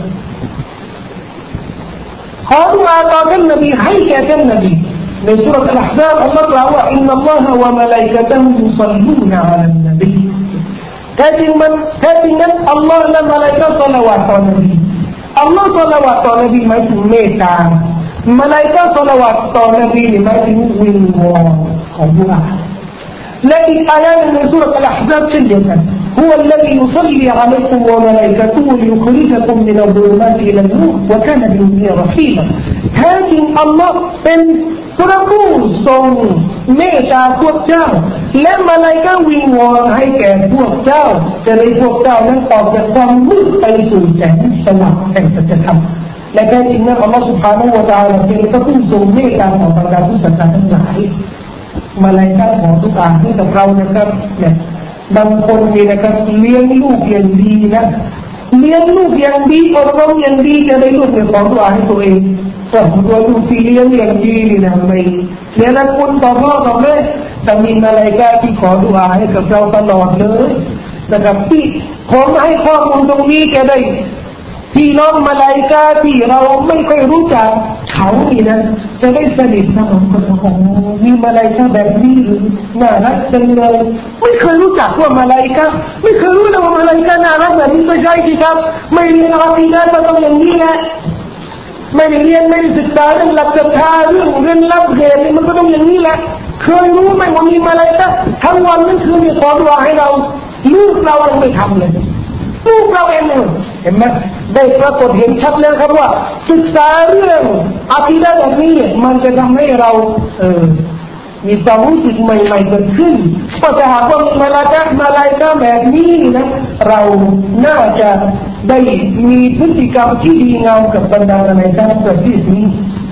ขอดุอาต่อท่านนบีให้แก่ท่านนบีในสุรษอัล أحزاب อัลลอฮฺกล่าวว่าอินนัลลอฮะวะมะลาอิกะตุฮุยุศ็อลลูนอะลันนบีแท้จริงนั้นอัลลอฮ์และมะลาอิกะฮ์ศ็อลลัลลอฮุต่อนบีอัลลอฮ์ศ็อลลัลลอฮุต่อนบีหมายถึงเมตตามะลาอิกะฮ์ศ็อลลัลลอฮุต่อนบีหมายถึงวิงวอนของดุอาและอีกอายะหนึ่งในสุรษอัล أحزاب เช่นเดียวกัน هو الذي يصلي عليكم وملائكته ليخرجكم من الظلمات إلى النور وكان بالمؤمنين رحيما แท้จริงอัลลอฮ์เป็นพระผู้ทรงเมตตาพวกเจ้าและมาลาอิกะฮ์วิงวอนให้แก่พวกเจ้าจะได้พวกเจ้านั้นออกจากความมืดไปสู่แสงสว่างแห่งสัจธรรมและแท้จริงนั้นอัลลอฮ์ سبحانه และ تعالى เป็นพระผู้ทรงเมตตาต่อบรรดาผู้ศรัทธาทั้งหลายมาลาอิกะฮ์ของทุกอาที่กับเรานะครับเนี่ยบางคนนี่นะครับเลี้ยงลูกอย่างดีนะเลี้ยงลูกอย่างดีอบรมอย่างดีจะได้ลูกเนี่ยขอดุอาให้ตัวเองส่วนตัวลูกที่เลี้ยงอย่างดีนี่นะไม่เลี้ยงนักคุณต่อพ่อต่อแม่แต่มีมาลาอิกะฮ์ที่ขอดุอาให้กับเราตลอดเลยนะครับที่ผมให้ข้อมูลตรงนี้แกได้พี่น้องมาลาอิกะฮ์ที่เราไม่ค่อยรู้จักเขานี่นะจะได้สนิทสนมกันของมีมาลาอิกะฮ์แบบนี้หรือน่ารักจังเลยไม่เคยรู้จักว่ามาลาอิกะฮ์ไม่เคยรู้เลยว่ามาลาอิกะฮ์น่ารักแบบนี้ไม่ใช่สิครับไม่เรียนอะกีดะห์ก็ต้องอย่างนี้แหละไม่ได้เรียนไม่ได้ศึกษาเรื่องหลักศรัทธาเรื่องรับเหตุมันก็ต้องอย่างนี้แหละเคยรู้ไหมว่ามีมาลาอิกะฮ์ทั้งวันนั่นคือมีขอดุอาให้เราลูกเรายังไม่ทำเลยลูกเราเองเห็นไหมได้ปรากฏเห็นชัดแล้วครับว่าศึกษาเรื่องอะกีดะห์แบบนี้มันจะทำให้เรามีความรู้สึกใหม่ๆเกิดขึ้นก็จะหากว่ามาลาอิกะฮ์แบบนี้นะเราน่าจะได้มีพฤติกรรมที่ดีงามกับบรรดามาลาอิกะฮ์ประเภทนี้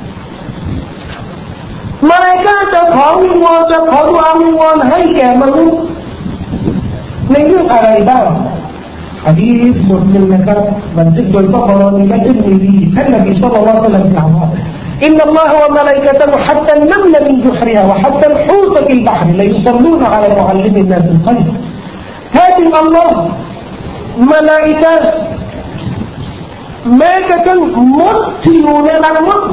มาลาอิกะฮ์จะขอวิงวอนจะขอดุอาวิงวอนให้แก่มนุษย์ในเรื่องอะไรบ้างحديث مسلم نكر من ذكر البقرة من الترمذي النبي صلى الله عليه وسلم قال إن الله وملائكته حتى النمل من جحرها وحتى الحوت في البحر ليصلون على معلم الناس الخير هذه الله ملائكة ما كان مرتلون على الموت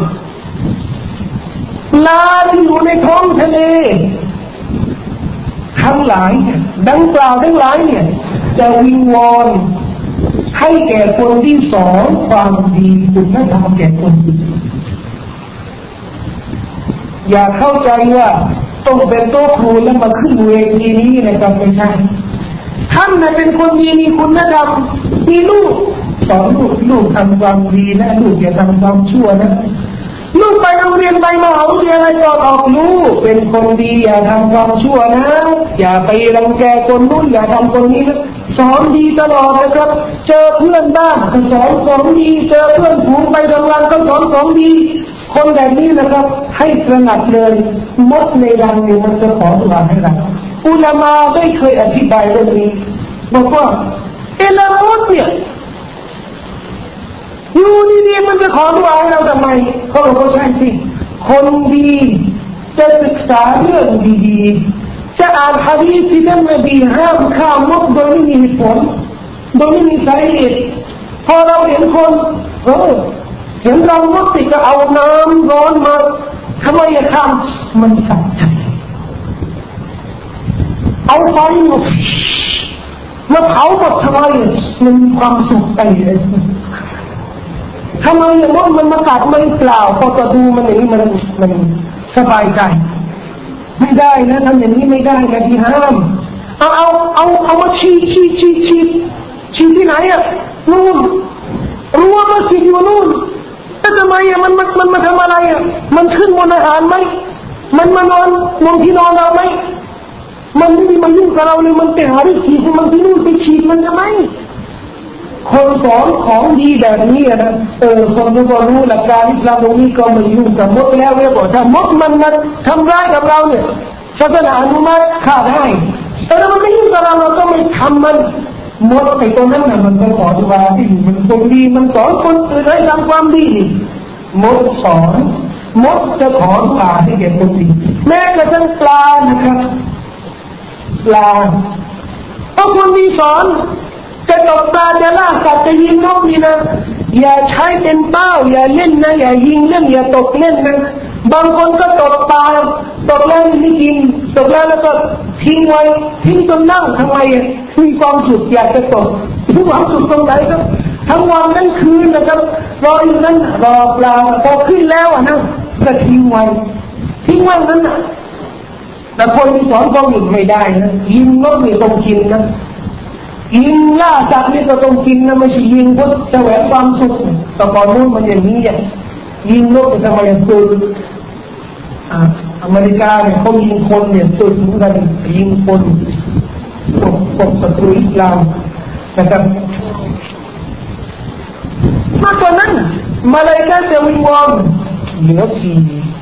لا يونيكم تليทั้งหลายดังกล่าวทั้งหลายเนี่ยจะวิงวอนให้แก่คนที่สอนความดีคุณธรรมแก่คนอื่นอย่าเข้าใจว่าต้องเป็นโต๊ะครูแล้วมาขึ้นเวทีนี้นะครับไม่ใช่ท่านน่ะเป็นคนดีมีคุณธรรมมีลูกสอนลูกทำความดีนะลูกอย่าทำความชั่วนะลูกไปโรงเรียนไปมหาวิทยาลัยก็ออกลูกเป็นคนดีอย่าทำความชั่วนะอย่าไปรังแกคนนู้นอย่าทำคนนี้นะสอนดีตลอดนะครับเจอเพื่อนบ้านก็สอนของดีเจอเพื่อนฝูงไปทำงานก็สอนของดีคนแบบนี้นะครับให้ตระหนักเลยมดในรังเนี่ยมันจะขอดุอาให้เราอุลามะได้เคยอธิบายเรื่องนี้บอกว่าละมดเนี่ยอยู่ดีๆมันจะขอดุอาให้เราทำไมเขาบอกว่าใช่สิคนดีจะศึกษาเรื่องดีๆจะอ่านหะดีษที่ท่านนบีห้ามฆ่ามดโดยไม่มีเหตุผลโดยไม่มีสาเหตุพอเราเห็นคนเห็นเรามดติดจะเอาน้ำร้อนมาทำไมอย่าฆ่ามันสับใจเอาไฟมาเผาหมดทำไมมันความสุขไปเลยทำไมอย่างนั้นมันมากัดไม่เปล่าพอจะดูมันอย่างนี้มันสบายใจไม่ได้นะทำอย่างนี้ไม่ได้นะที่ห้ามเอามาชี้ที่ไหนอ่ะนู่นรู้ว่ามันชี้อยู่นู่นแต่ทำไมอ่ะมันมาทำอะไรอ่ะมันขึ้นบนอาหารไหมมันมานอนบนที่นอนเราไหมมันไม่มายุ่งกับเราเลยมันไปหาเรื่องชี้มันที่นู่นไปชี้มันทำไมคนสอนของดีแบบนี้นะคนที่รู้หลักการอิสลามตรงนี้ก็ไม่ยุ่งกับมดแล้วเรียกว่าถ้ามดมันทำร้ายกับเราเนี่ยศาสนาอนุมัติฆ่าได้แต่ถ้ามันไม่ยุ่งกับเราเราก็ไม่ทำมันหมดไอ้ตัวนั้นน่ะมันไปขอดุอาที่มันคนดีมันสอนคนอื่นให้ทำความดีหมดสอนหมดจะขอดุอาให้แก่คนดีแม้กระทั่งปลานะครับปลาเพราะคนดีสอนจะตกปลาจะล่าสัตว์จะยิงนกนี่นะอย่าใช้เป็นเป้าอย่าเล่นนะอย่ายิงเล่นอย่าตกเล่นนะบางคนก็ตกปลาตกแล้วไม่กินตกแล้วก็ทิ้งไว้ทิ้งจนนั่งทำไมมีความสุขอยากจะตกมีความสุขตรงไหนครับทั้งวันทั้งคืนนะครับรออยู่นั้นรอปลาพอขึ้นแล้วนะก็ทิ้งไว้นั้นนะแต่คนที่สอนก็หยุดไม่ได้นะยิงนกนี่ต้องกินนะยิงล่าสัตว์นี่ก็ต้องกินนะไม่ใช่ยิงเพื่อแสวงความสุขแต่ก่อนนู้นมันอย่างนี้ยิงนกจะทำไมตื่นอเมริกาเนี่ยเขายิงคนเนี่ยตื่นเหมือนกันยิงคนพวกศัตรูอิสลามนะครับมากกว่านั้นมาเลย์จะวิงวอนเหลือที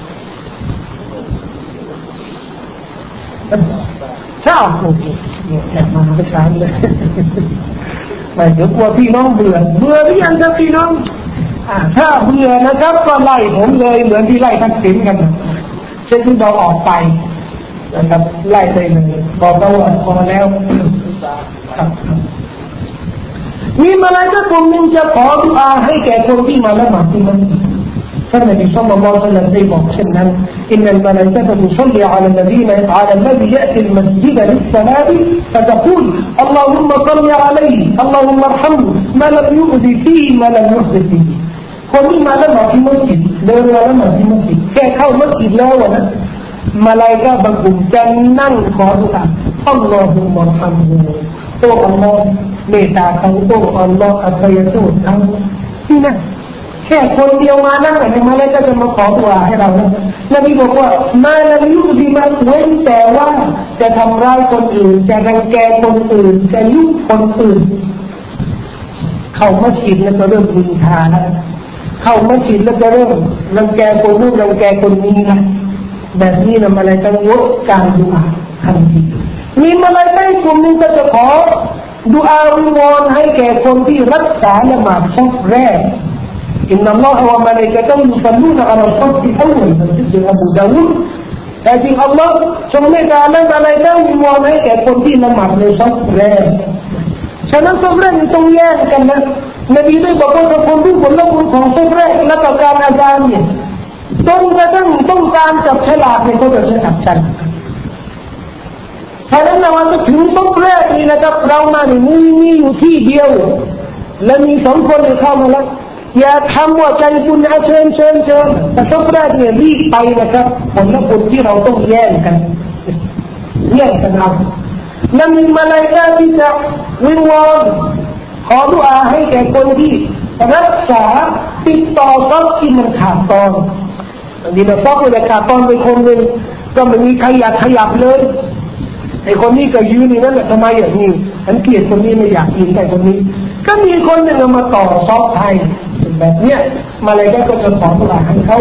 ชอบโอเคเนี่ยมาไปช้าเลยไม่เดี๋ยวกลัวพี่น้องเบื่อหรือยังครับพี่น้องถ้าเบื่อนะครับก็ไล่ผมเลยเหมือนที่ไล่ทักษิณกันเช่นที่เราออกไปนะครับไล่ไปเลยบอกเราพอแล้วครับมีมาลายกะกลุ่มนึงจะขอดุอาให้แก่คนที่มาละหมาดที่มัสยิดท่านนบีศ็อลลัลลอฮุอะลัยฮิวะซัลลัมได้บอกเช่นนั้นอินนัลมะลาอิกะตุตุศ็อลลีอะลัลลซีนะอะลัลลซียะติลมัสยิดลิศศอลาติฟะตะกูลอัลลอฮุมมะศ็อลลิอะลัยฮิอัลลอฮุมมะอัรฮัมมาลัมยุซิฟีมาลัมยุซิฟีคนที่มาละหมาดที่มัสยิดเดินมาละหมาดที่มัสยิดแค่เข้ามัสยิดแล้วนะมาลายกะบางกลุ่มจะนั่งขอดุอาอัลลอฮุมมะอัรฮัมโอ้อัลลอฮ์เมตตาเขาโอ้อัลลอฮ์อภัยโทษเขาที่นั่นแค่คนเดียวมานั่งไหนมาแล้วก็จะมาขอดุอาให้เรานะนบีบอกว่ามาละยุดีมาเว้นแต่ว่าจะทำร้ายคนอื่นจะรังแกคนอื่นจะยุ่งคนอื่นเขามัสยิดแล้วก็เริ่มนินทาแล้วเข้ามัสยิดแล้วก็เริ่มรังแกคนนู้นรังแกคนนี้นะแบบนี้นะมาเลยต้องงดการดุอาทันทีมีมาลายกะกลุ่มนึงก็จะขอดุอาวิงวอนให้แก่คนที่รักษาละหมาดซัฟแรกอินนัลลอฮฺวะมะลาอิกะตุฮุยุศ็อลลูนอะลัลซัฟฟิอัลวัลมัสยิดอบูดาวูดแต่จริงอัลลอฮฺทรงเมตตาและมาลายกะวิงวอนให้แก่คนที่ละหมาดในซัฟแรกฉะนั้นซัฟแรกต้องแยกกันนะนบีได้บอกว่าถ้าคนรู้ผลลัพธ์ของซัฟแรกและต่อการอาจารย์เนี่ยต้องการจับฉลากเนี่ยเขาจะจับฉันฉะนั้นเราจะถึงต้องแรกนี่นะครับเรามาเนี่ยมีอยู่ที่เดียวและมีสองคนเข้ามาแล้วอย่าทำว่าใจคุณนะเชิญแต่ต้องแรกเนี่ยรีบไปนะครับผลและผลที่เราต้องแย่งกันเอาและมีมาลายกะที่จะวิงวอนขอดุอาให้แก่คนที่รักษาติดต่อกับที่มันขาดตอนนี่เราต้องเลยขาดตอนไปคนหนึ่งก็ไม่มีใครอยากขยับเลยไอ้คนนี้ก็ยืนอยู่นั่นแหละทำไมอย่างนี้ฉันเกลียดคนนี้ไม่อยากกินแต่คนนี้ก็มีคนหนึ่งมาต่อซอฟไทยแบบเนี้ยมาเลยก็จะขอดุอาให้เขา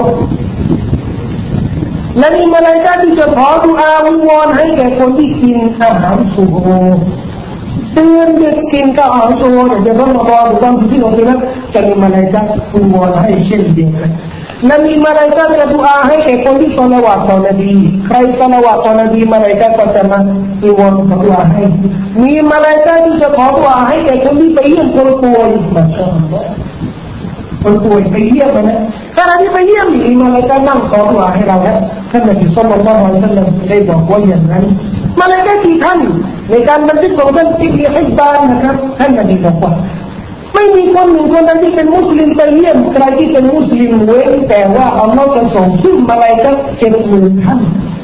และมีมาเลยก็ที่จะขอดุอาวิงวอนให้แก่คนที่กินอาหารสุโขเตือนเด็กกินอาหารสุโขจะต้องมาบอกตอนที่เราเนะจะมีมาเลยก็วิงวอนให้เช่นเดียวกันและมีมาลายกะจะดุอาให้แก่คนที่ศอลาวาตต่อนบีใครศอลาวาตต่อนบีมาลายกะก็จะมาวิงวอนขอดุอาให้มีมาลายกะที่จะขอดุอาให้แก่คนที่ไปเยี่ยมคนป่วยมาชาอัลลอฮ์คนป่วยไปเยี่ยมนะขณะที่ไปเยี่ยมมีมาลายกะนั่งขอดุอาให้เราแล้วท่านนบีศ็อลลัลลอฮุอะลัยฮิวะซัลลัมได้บอกว่าอย่างนั้นมาลายกะที่ท่านในการบันทึกของท่านอิบนุฮิบบานนะครับท่านนบีบอกว่าไม่มีคนหนึ่งคนนั้นที่เป็นมุสลิมไปเยี่ยมใครที่เป็นมุสลิมเว้นแต่ว่าอัลลอฮฺจะส่งซึ่งมาลายกะ70,000 ท่าน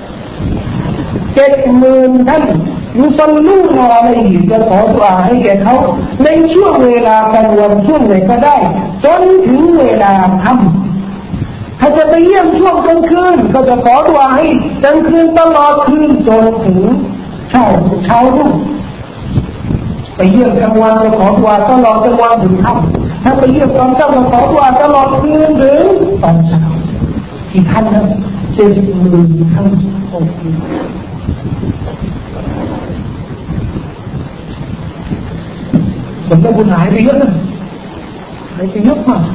70,000 ท่านยุซัลลูนอะลัยฮิจะขอดุอาให้แก่เขาในช่วงเวลากลางวันช่วงไหนก็ได้จนถึงเวลาค่ำถ้าจะไปเยี่ยมช่วงกลางคืนก็จะขอดุอาให้กลางคืนตลอดคืนจนถึงเช้ารุ่งไปเยี่ยมกลางวันก็ขอดุอาตลอดกลางวันถึงค่ำถ้าไปเยี่ยมตอนเช้าก็ขอดุอาตลอดคืนถึงตอนเช้ากี่ท่านนะ70,000 ท่านโอ้โหสมบูรณ์หายไปเยอะนะหายไปเยอะมาก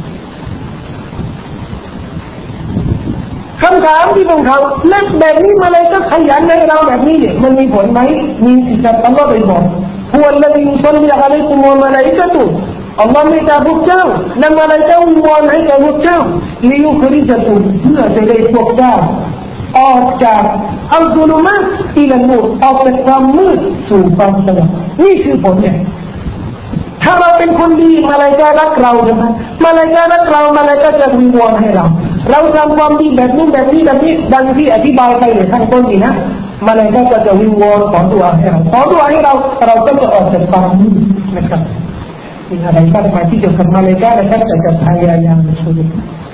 คำถามที่ต้องถามเล็กแบบนี้มาเลยก็ขยันในเราแบบนี้เนี่ยมันมีผลไหมมีสิทธิ์อัลลอฮ์ไปบอกฮุวัลลซียุศ็อลลีอะลัยกุมวะมะลาอิกะตุฮ์อัลลอฮ์ไม่ได้พวกเจ้าและมะลาอิกะฮ์วิงวอนให้แก่พวกเจ้าลิยุคริจกุมเพื่อจะได้พวกเจ้าออกจากอัลซุลุมัตอิลันนูรออกจากความมืดสู่ความสว่างนี่คือผลเนี่ยถ้าเราเป็นคนดีมาลาอิกะฮ์รักเราใช่ไหมมาลาอิกะฮ์รักเรามาลาอิกะฮ์จะวิงวอนให้เราทำความดีแบบนี้แบบนี้แบบนี้ดังที่อธิบายไปในขั้นต้นนี้นะมาลาอิกะฮ์ก็จะวิงวอนขอดุอาให้เราขอดุอาให้เราก็จะออกจากความมืดนะครับมีอะไรบ้างมาที่เกี่ยวกับมาลาอิกะฮ์นะครับจะพยายามช่วย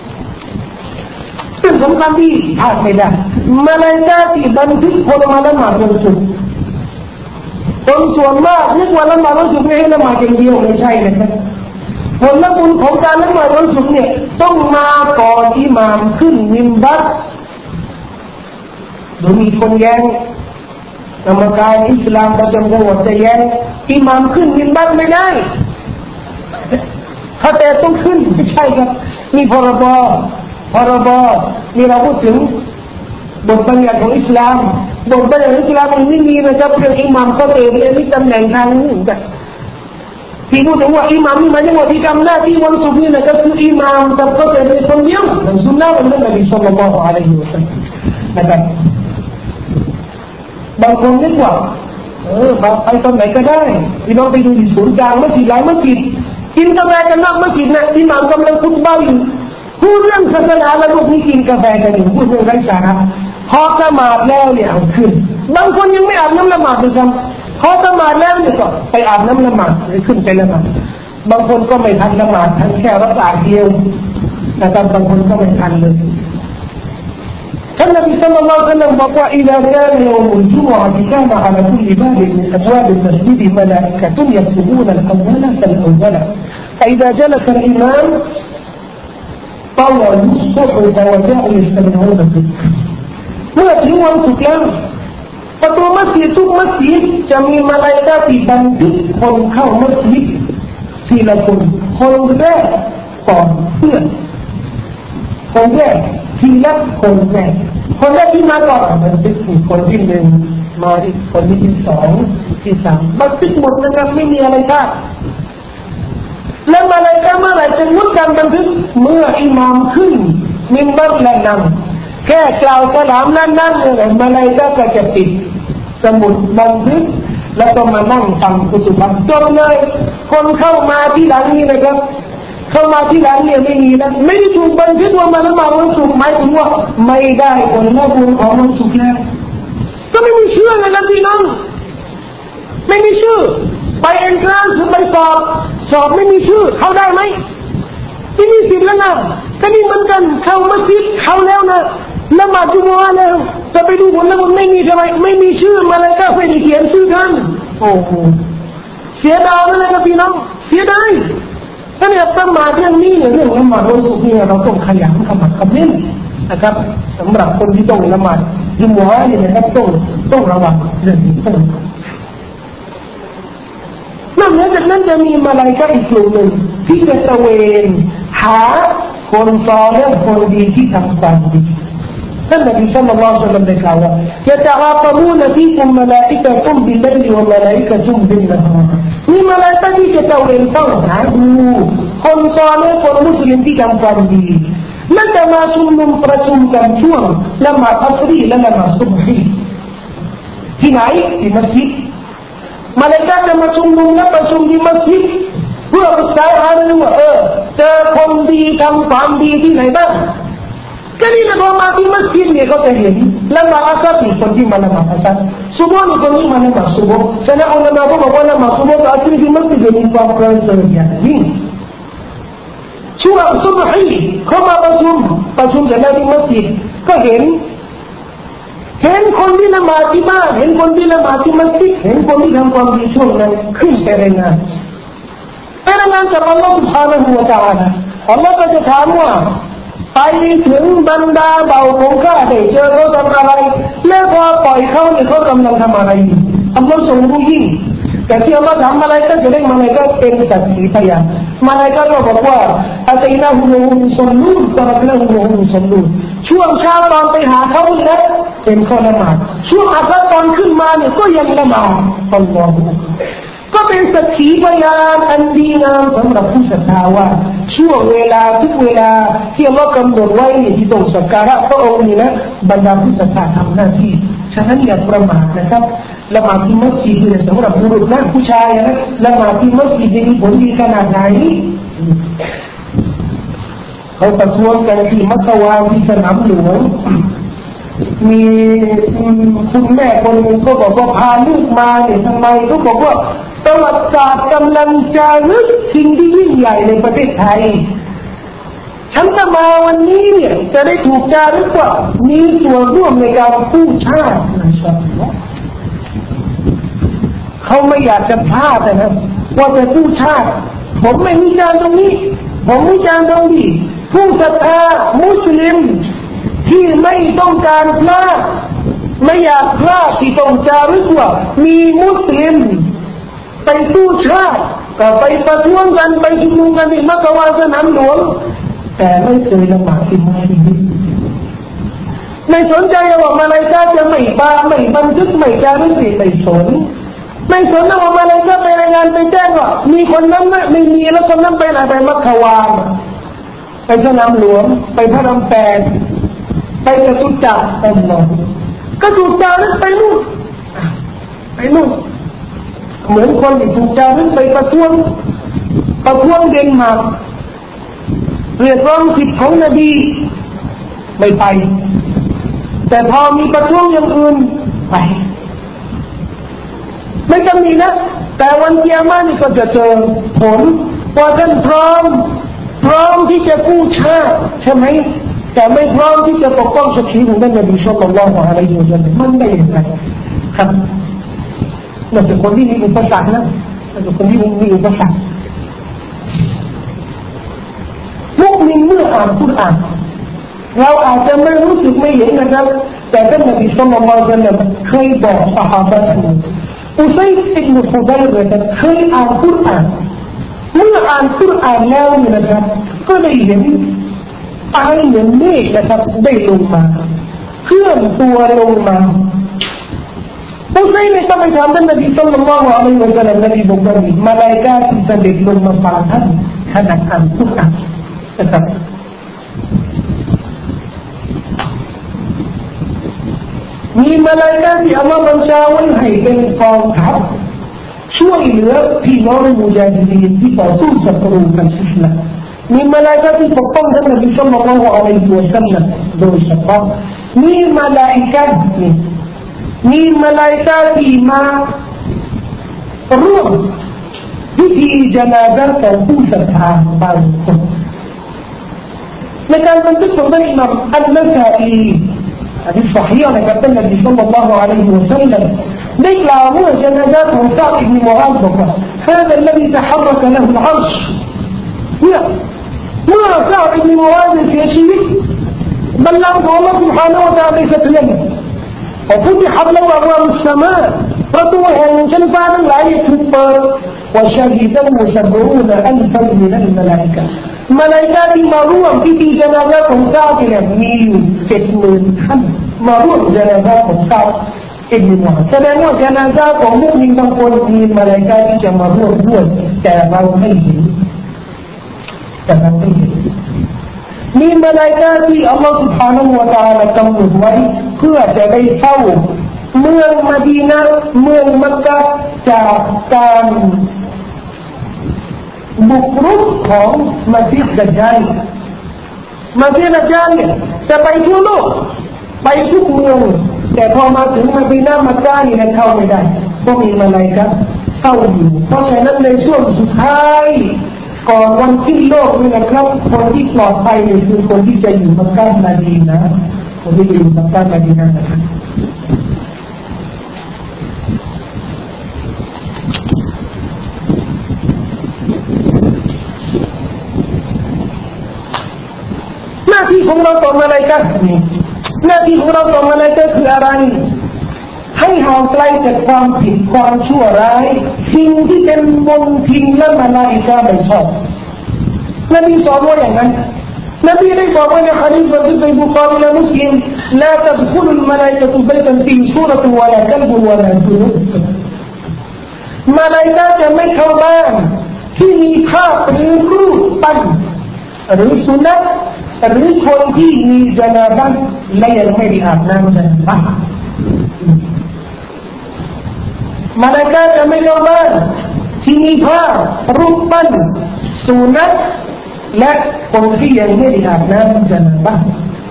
เป็นสำคัญที่พลาดไม่ได้มาลาอิกะฮ์ที่บันทึกคนมาละหมาดวันศุกร์คนส่วนมากนึกว่าละหมาดวันศุกร์ไม่ให้ละหมาดอย่างเดียวไม่ใช่นะครับผลบุญของการละหมาดวันศุกร์เนี่ยต้องมาก่อนอิหม่ามขึ้นมิมบัรโดยมีคนแย้งกรรมการอิสลามประจำจังหวัดจะแย้งอิหม่ามขึ้นมิมบัรไม่ได้ถ้าแต่ต้องขึ้นไม่ใช่ครับมีพรบนี่เราพูดถึงบทบัญญัติของอิสลามบทบัญญัติอิสลามมันไม่มีนะครับเรื่องอิหม่ามก็เองนี่ตำแหน่งทางนี้เหมือนกันที่พูดถึงว่าอิหม่ามนี่หมายถึงว่าที่ทำหน้าที่วันศุกร์นี่นะครับคืออิหม่ามกับก็เป็นคนเดียวในสุนนะของท่านนบีศ็อลลัลลอฮุอะลัยฮิวะซัลลัมนะครับบางคนนึกว่าไปตอนไหนก็ได้พี่น้องไปดูที่ศูนย์กลางมัสยิดหลายมัสยิดกินกาแฟกันนอกมัสยิดนะอิหม่ามกำลังคุตบะห์อยู่พูดเรื่องศาสนาแล้วพวกนี้กินกาแฟกันอยู่พูดเรื่องไร้สาระพอละหมาดแล้วเนี่ยเอาขึ้นบางคนยังไม่อาบน้ำละหมาดเลยครับพอละหมาดแล้วเนี่ยก็ไปอาบน้ำละหมาดขึ้นไปละหมาดบางคนก็ไม่ทันละหมาดทันแค่รักษาเดียวนะครับบางคนก็ไม่ทันเลยท่านนบีศ็อลลัลลอฮุอะลัยฮิวะซัลลัมบอกว่าإذا كان يوم الجمعة كان على كل باب من أبواب المسجد ملائكة يكتبون الأول فالأول فإذا جلس الإمام طوى الصحف وجاءوا يستمعون الذكر เมื่อถึงวันศุกร์แล้วประตูมัสยิดทุกมัสยิดจะมีมาลาอิกะฮ์ที่บันทึกคนเข้ามัสยิดทีละคนแรกก่อนเพื่อนคนแรกทีละคนแรกที่มาก่อนบันทึกคนที่หนึ่งมาอีกคนที่สองที่สามบันทึกหมดนะครับไม่มีอะไรพลาดแล้วมาลาอิกะฮ์เมื่อไหร่จะงดการบันทึกเมื่ออิหม่ามขึ้นมิมบัรและนั่งแค่กล่าวสลามนั่นเลยมาลาอิกะฮ์ก็จะปิดสมุดบันทึกแล้วก็มานั่งฟังกุตุบะห์จบเลยคนเข้ามาที่หลังนี้นะครับเข้ามาที่หลังเนี่ยไม่มีนะไม่ได้ถูกบันทึกว่ามาละหมาดวันศุกร์หมายถึงว่าไม่ได้ผลบุญของวันศุกร์แล้วก็ไม่มีชื่อเลยนะพี่น้องไม่มีชื่อไปเอนทรานซ์หรือไปสอบไม่มีชื่อเข้าได้ไหมที่นี่สิทธิ์แล้วนะก็นี่เหมือนกันเข้ามัสยิดเข้าแล้วนะละหมาดจุมอะห์แล้วจะไปดูผลบุญไม่มีทำไมไม่มีชื่อมาเลยก็ไม่ได้เขียนชื่อท่านโอ้โหเสียดายเลยนะพี่น้องเสียดายถ้าเนี่ยละหมาดเรื่องนี้เรื่องละหมาดวันศุกร์เนี่ยเราต้องขยันขมักเขม้นนะครับสำหรับคนที่ต้องละหมาดจุมอะห์เนี่ยนะครับต้องระวังเรื่องนี้ต้องนอกจากนั้นจะมีมาลาอิกะฮ์อีกกลุ่มหนึ่งที่จะตระเวนหาคนซอลิห์คนดีที่ทำความดีท่านนบีศ็อลลัลลอฮุอะลัยฮิวะซัลลัมได้กล่าวว่ายะตะอาตมูนฟีกุมมะลาอิกะตุบิลไลลิวะมะลาอิกะตุบินนะฮาร์มีมาลาอิกะฮ์ที่จะตระเวนต้องหาดูคนซอลิห์คนมุสลิมที่ทำความดีและจะมาชุมนุมประชุมกันช่วงละหมาดอัศรีและละหมาดซุบฮีที่ไหนที่มัสยิดมาลาอิกะฮ์จะมาชุมนุมและประชุมที่มัสยิดเพื่อปรึกษาหารือว่าเจอคนดีทำความดีที่ไหนบ้างก็นี่นะพอมาที่มัสยิดเนี่ยก็จะเห็นละหมาดอัสรคนที่มาละหมาดอัสรซุบฮ์นี่คนที่มาละหมาดซุบฮ์ฉะนั้นอุลามะก็บอกว่าละหมาดซุบฮ์กับอัสรที่มัสยิดมีความประเสริฐอย่างยิ่งช่วงซุบฮีเขามาประชุมกันที่มัสยิดก็เห็นคนที่ละหมาดที่บ้านเห็นคนที่ละหมาดที่มัสยิดเห็นคนที่ทำความดีช่วงนั้นขึ้นไปรายงานจากอัลลอฮฺ سبحانه และ تعالى อัลลอฮฺก็จะถามว่าไปถึงบรรดาเบาของข้าได้เจอเขาทำอะไรแล้วพอปล่อยเขาเนี่ยเขากำลังทำอะไรอยู่อัลลอฮ์ทรงรู้ยิ่งแต่ที่อัลลอฮ์ทำอะไรก็จะได้มาอะไรก็เป็นสักขีพยานมาอะไรก็บอกว่าอัตัยนะฮุมุสลลูนตอนนั้นฮุมุสลลูนช่วงเช้าตอนไปหาเขาเนี่ยเป็นข้อละหมาดช่วงอัสรตอนขึ้นมาเนี่ยก็ยังละหมาดอัลลอฮฺก็เป็นสักขีพยานอันดีงามสำหรับผู้ศรัทธาว่าช่วงเวลาทุกเวลาที่อัลลอฮ์กำหนดไว้เนี่ยที่ต้องสักการะพระองค์นี่นะบรรดาผู้ศรัทธาทำหน้าที่ฉะนั้นอย่าประมาทนะครับละหมาดที่มัสยิดเนี่ยสำหรับบุรุษนะผู้ชายนะละหมาดที่มัสยิดมีผลดีขนาดไหนเขาประท้วงกันที่มักกะวาที่สนามหลวงมีคุณแม่คนหนึ่งก็บอกว่าพาลูกมาเนี่ยทำไมเขาบอกว่าประวัติศาสตร์กำลังจะลึกสิ่งที่ยิ่งใหญ่ในประเทศไทยฉันจะมาวันนี้เนี่ยจะได้ถูกจารึกว่ามีส่วนร่วมในการกู้ชาตินะครับเขาไม่อยากจะพลาดนะว่าจะกู้ชาติผมไม่มีการตรงนี้ผมมีการตรงนี้ผู้ศรัทธามุสลิมที่ไม่ต้องการพลาดไม่อยากพลาดที่ต้องจารึกว่ามีมุสลิมไปสู้ชาติก็ไปประท้วงกันไปชุมนุมกันที่มักกะวาสนามหลวงแต่ไม่เคยละหมาดที่มัสยิดไม่สนใจว่ามาเลเซียจะไม่บาไม่บันทึกไม่จารึกไม่สนว่ามาเลเซียไปรายงานไปแจ้งว่ามีคนนั้นไม่มีแล้วคนนั้นไปไหนไปมักกะวาไปสนามหลวงไปพระรามแปดไปจตุจักรเป็นหมดก็ถูกจารึกไปนู่นเหมือนคนที่ถูกจารึกไปประท้วงเดนมาร์กเรียกร้องสิทธิของนบีไม่ไปแต่พอมีประท้วงอย่างอื่นไปไม่จำเป็นนะแต่วันเกียรตินี่ก็จะเจอผลว่าท่านพร้อมที่จะกู้ชาติใช่ไหมแต่ไม่พร้อมที่จะปกป้องศักดิ์ศรีของท่านนบีศ็อลลัลลอฮุอะลัยฮิวะซัลลัมมันไม่อย่างไรครับนั่นเป็นคนที่มีอุปสรรคนะนั่นเป็นคนที่มีอุปสรรคมุมินเมื่ออ่านกุรอานเราอาจจะไม่รู้สึกไม่เห็นนะครับแต่ท่านนบีศ็อลลัลลอฮุอะลัยฮิวะซัลลัมเคยบอกซอฮาบะห์อุซัยด์อิบนุฮุดัยรเคยอ่านกุรอานเมื่ออ่านกุรอานแล้วเนี่ยนะครับก็ได้เห็นตายเหมือนเมฆนะครับได้ลงมาเคลื่อนตัวลงมาอุซัยด์ก็ไปถามท่านนบีศ็อลลัลลอฮุอะลัยฮิวะซัลลัมนบีบอกว่ามาลาอิกะฮ์ที่เสด็จลงมาฟังท่านขณะอ่านกุรอานนะครับมีมาลาอิกะฮ์ที่อัลลอฮ์บัญชาไว้ให้เป็นกองทัพช่วยเหลือพี่น้องมุญาฮิดีนที่ต่อสู้ศัตรูกันอิสลามมีมาลาอิกะฮ์ที่ปกป้องท่านนบีศ็อลลัลลอฮุอะลัยฮิวะซัลลัมโดยเฉพาะมีมาลาอิกะฮ์ที่มาร่วมพิธีญะนาซะห์ของผู้ศรัทธาบางคนในการบันทึกของท่านอิหม่ามอัลนาซาอีอันนี้สฮีฮ์นะครับท่านนบีศ็อลลัลลอฮุอะลัยฮิวะซัลลัมได้กล่าวว่าญะนาซะห์ของซะอ์อิบนุมุอาซบอกว่า هذا الذي تحرك له العرش เมื่อซะอ์อิบนุมุอาซเสียชีวิตบัลลังก์ของอัลเลาะห์ซุบฮานะฮูวะตะอาลาสะเทือนوفتحت له أبواب السماء ประตูแห่งชั้นฟ้าทั้งหลายถูกเปิด وشهده 70,000 من الملائكة มาลาอิกะฮ์ที่มาร่วมพิธีญะนาซะห์ของซะอ์เนี่ยมีอยู่ 70,000 ท่านมาร่วมญะนาซะห์ของซะอ์อิบนุมุอาซแสดงว่าญะนาซะห์ของมุมินบางคนมีมาลาอิกะฮ์ที่จะมาร่วมด้วยแต่เราไม่เห็นมีมาลาอิกะฮ์ที่อัลลอฮฺ سبحانه และ تعالى กำหนดไว้เพื่อจะได้เข้าเมืองมะดีนะห์เมืองมักกะฮ์จากการบุกรุกของมัสยิดดัจญาลเนี่ยจะไปทั่วโลกไปทุกเมืองแต่พอมาถึงมะดีนะห์มักกะฮ์นี่เข้าไม่ได้เพราะมีมาลาอิกะฮ์เข้าอยู่เพราะฉะนั้นในช่วงสุดท้ายก่อนวันสิ้นโลกนี่นะครับคนที่ปลอดภัยเนี่ยคือคนที่จะอยู่มักกะฮ์มะดีนะห์คนที่จะอยู่มักกะฮ์มะดีนะห์นะครับทที่ของเราต่อมาอะไรกันหน้าที่ของเราต่อมาอะไรกันคืออะไรให้ห่างไกลจากความผิดความชั่วร้ายสิ่งที่เป็นมลทินและมลาอิกะห์ไม่ชอบนบีสอนว่าอย่างนั้นนบีได้บอกว่าในหะดีษบันทึกในบุคอรีและมุสลิมลาตัดคุลุลมลาอิกะตุบัยตันฟีซูเราะตุวะลากัลบุวะลาจุนุมลาอิกะห์จะไม่เข้าบ้านที่มีภาพหรือรูปปั้นหรือสุนัขหรือคนที่มีญะนาบะห์และยังไม่ได้อาบน้ำญะนาบะห์มลาอิกะห์จะไม่เข้าบ้านที่มีภาพรูปปั้นสุนัขและคนที่ยังไม่ได้อาบน้ำญะนาบะห์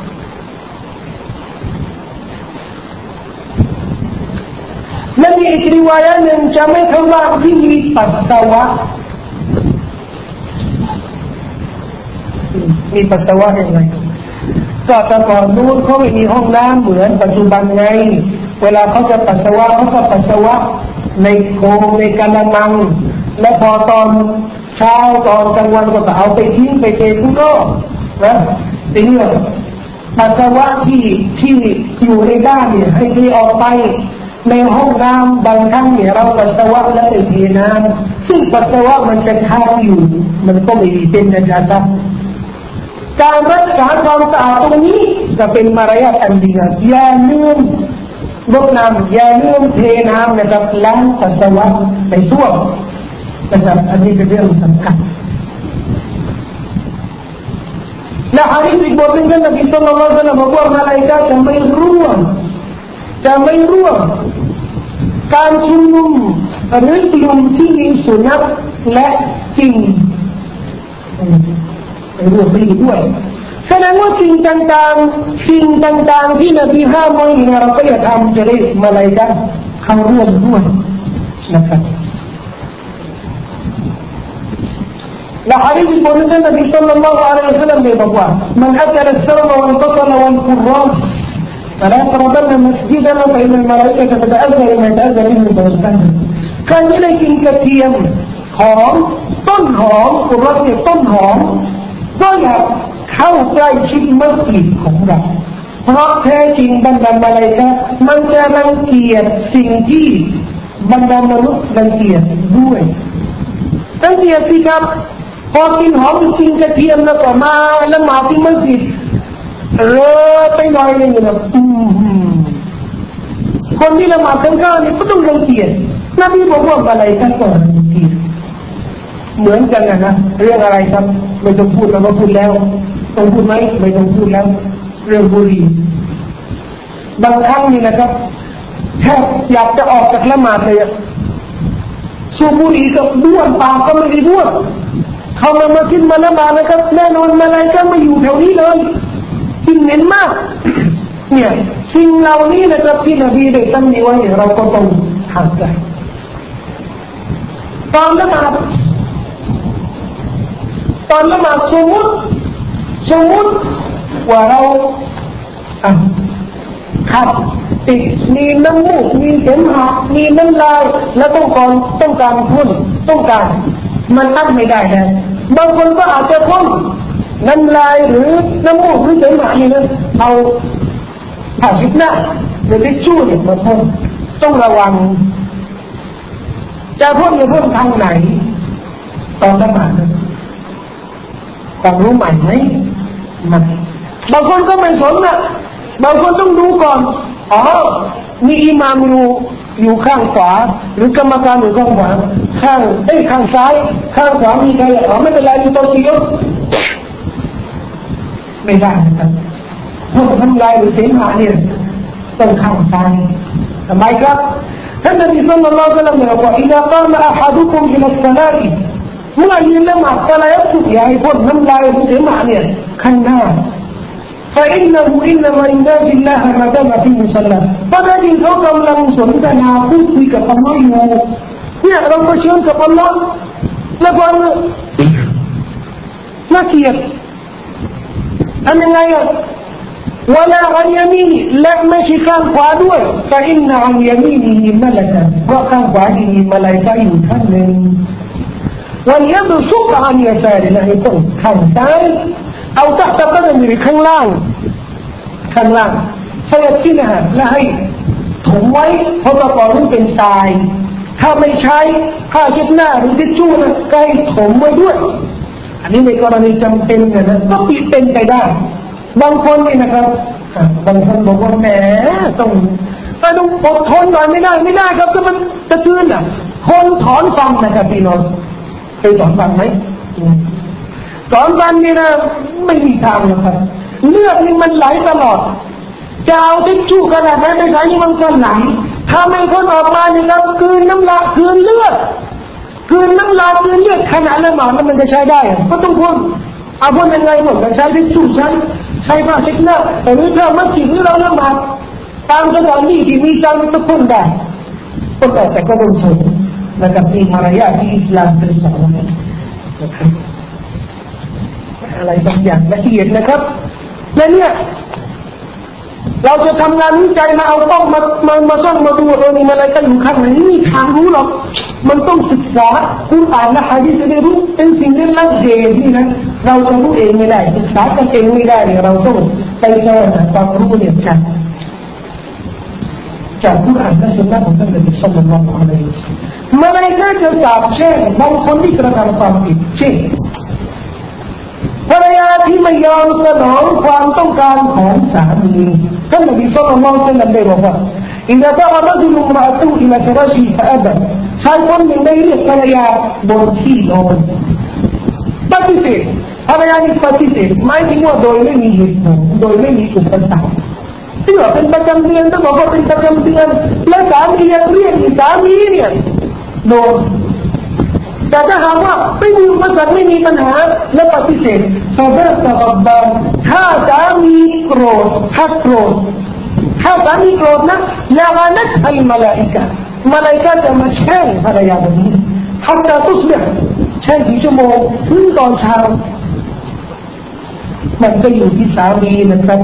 และมีอีกริวายะห์หนึ่งจะไม่เข้าบ้านที่มีปัสสาวะมีปัสสาวะยังไงก็แต่ก่อนนู้นเขาไม่มีห้องน้ำเหมือนปัจจุบันไงเวลาเขาจะปัสสาวะเขาก็ปัสสาวะในโถในกะละมังและพอตอนเช้าตอนกลางวันก็เอาไปทิ้งไปเทข้างนอกนะทีนี้ปัสสาวะที่อยู่ในบ้านเนี่ยให้เทออกไปในห้องน้ำบางครั้งเนี่ยเราปัสสาวะแล้วไปเทน้ำซึ่งปัสสาวะมันจะค้างอยู่มันก็ไม่เป็นนะจ๊ะการรักษาความสะอาดตรงนี้จะเป็นมารยาทอันดีนะอย่าลืมรดน้ำอย่าลืมเทน้ำนะครับล้างปัสสาวะในส้วมนะครับอันนี้เป็นเรื่องสำคัญและหะดีษอีกบทหนึ่งท่านนบีศ็อลลัลลอฮุอะลัยฮิวะซัลลัมบอกว่ามาลาอิกะฮ์จะไม่ร่วมการชุมนุมหรือกลุ่มที่มีสุนัขและสิ่งรวมไปด้วยแสดงว่าสิ่งต่างๆที่นบีห้ามไว้เราก็อย่าทำจะได้มาลาอิกะฮ์เข้าร่วมด้วยนะครับและหะดีษบทนี้นบีศ็อลลัลลอฮุอะลัยฮิวะซัลลัมได้บอกว่ามันอักลالثوم والبصل والكراث فلا يقربن مسجدنا فإن الملائكة تتأذى لما يتأذى منه بوسطهการที่ได้กินกระเทียมหอมต้นหอมกุรอเนี่ยต้นหอมก็อยากเข้าใกล้ชิดมัสยิดของเราเพราะแท้จริงบรรดามาลาอิกะฮ์มันจะรังเกียจสิ่งที่บรรดามนุษย์รังเกียจด้วยรังเกียจสิครับพอกินหอมกินกระเทียมแล้วก็มาละหมาดที่มัสยิดไปหน่อยนึงนะคนที่ละหมาดทั้งข้าวนี่ก็ต้องรังเกียจนบีบอกว่ามาลาอิกะฮ์ก็รังเกียจเหมือนกันนะเรื่องอะไรครับไม่ต้องพูดแล้วก็พูดแล้วต้องพูดไหมไม่ต้องพูดแล้วเรื่องบุหรี่บางครั้งนี่นะครับแทบอยากจะออกจากละหมาดเลยสูบบุหรี่กับบ้วนปากก็ไม่ได้บ้วนเขามากินมาละหมาดนะครับแน่นอนมาลาอิกะฮ์ไม่อยู่แถวนี้เลยกินเหม็นมากเนี่ยสิ่งเหล่านี้นะครับที่นบีได้ตั้งไว้เราก็ต้องทำใจตอนละหมาดสมมติว่าเราขับติดมีน้ำมูกมีเสมหะมีน้ำลายแล้วต้องการพ่นมันอั้นไม่ได้นะบางคนก็อาจจะพ่นน้ำลายหรือน้ำมูกหรือเสมหะนี่นะเอาผ้าเช็ดหน้าหรือทิชชู่เนี่ยมาพ่นต้องระวังจะพ่นทางไหนตอนละหมาดต้องรู้ใหม่ไหมมันบางคนก็ไม่สนนะบางคนต้องดูก่อนมีอิหม่ามอยู่ข้างขวาหรือกรรมการอยู่ข้างขวาข้างซ้ายข้างขวามีใครไม่เป็นไรอยู่ตรงที่ยกไม่ได้นะครับพวกทำลายหรือเสมหะเนี่ยต้องข้างซ้ายทำไมครับท่านนบีศ็อลลัลลอฮุอะลัยฮิวะซัลลัมบอกว่าإذا قام أحدكم إلى الصلاةเมื่อยืนละหมาดก็แล้วสุดอย่าให้พ่นน้ำลายหรือเสมหะเนี่ยข้างหน้าفإنه إنما يناجي الله ما دام في مصلى เพราะนั่นเองเขากำลังสนทนาพูดคุยกับอัลลอฮ์อยู่เนี่ยเราก็เชื่อกับอัลลอฮ์แล้วก็น่าเกลียดทำยังไงولا عن يمينه และไม่ใช่ข้างขวาด้วย فإن عن يمينه ملكا เพราะข้างขวามีมลาอิกะฮ์อยู่ท่านหนึ่งวันยบสุกอันยาซาริและให้ต้องข้างซ้ายเอาตะตะก็จะอยู่ข้างล่างใช้ที่นะฮะและให้ถมไว้เพราะกระเป๋านั้นเป็นทรายถ้าไม่ใช้ผ้าเช็ดหน้าหรือทิชชู่นะก็ให้ถมไว้ด้วยอันนี้ในกรณีจำเป็นนะก็เป็นไปได้บางคนนี่นะครับบางคนบอกว่าแหมต้องอดทนหน่อยไม่ได้ครับถ้ามันจะเตือนคนถอนฟันนะครับพี่น้องเคยถอนฟันไหมถอนฟันนี่นะไม่มีทางนะครับเลือดนี่มันไหลตลอดจะเอาทิชชู่ขนาดนั้นไปใช้นี่มันก็ไหลถ้าไม่พ้นออกมาเนี่ยครับคืนน้ำลายคืนเลือดขนาดนั้นมันจะใช้ได้ก็ต้องพ้นเอาพ้นยังไงหมดใช้ทิชชู่ใช้ผ้าเช็ดหน้าหรือถ้ามัสยิดหรือเราละหมาดตามสถานที่ที่มีการทุกคนได้ก็แต่ก็ต้องทนนะครับมีมารยาทที่อิสลามเป็นสอนนะครับอะไรบางอย่างละเอียดนะครับและเนี่ยเราจะทำงานวิจัยมาเอาต้องมาซ่อมมาดูว่านี่มันอะไรกันอยู่ข้างไหนไม่มีทางรู้หรอกมันต้องศึกษาคุรอานและหะดีษจะได้รู้เป็นสิ่งที่ละเอียดนี่นะเราจะรู้เองไม่ได้ศึกษากันเองไม่ได้เราต้องไปแสวงหาความรู้เนี่ยกันจากคุรอานและสุนนะของท่านนบีศ็อลลัลลอฮุอะลัยฮิวะซัลลัมมาเลยก็จะสาบแช่งบางคนที่กระทำความผิดเช่นภรรยาที่ไม่ยอมสนองความต้องการของสามีท่านนบีศ็อลลัลลอฮุอะลัยฮิวะซัลลัมได้บอกว่าإذا دعا رجل امرأته إلى فراشه فأبى ชายคนหนึ่งได้เรียกภรรยาบนที่นอนปฏิเสธภรรยานี่ปฏิเสธหมายถึงว่าโดยไม่มีเหตุผลโดยไม่มีอุปสรรคที่ว่าเป็นประจำเดือนต้องบอกว่าเป็นประจำเดือนและสามียังเรียกสามีเนี่ยโดนแต่ถ้าหากว่าไม่มีอุปสรรคไม่มีปัญหาและปฏิเสธฟาบิสกับบานถ้าสามีโกรธถ้าสามีโกรธนะละวานัตอัลมาลาอิกะจะมาแช่งภรรยาแบบนี้ทำการทุกอย่างแช่งกี่ชั่วโมงถึงตอนเช้ามันก็อยู่ที่สามีนะครับ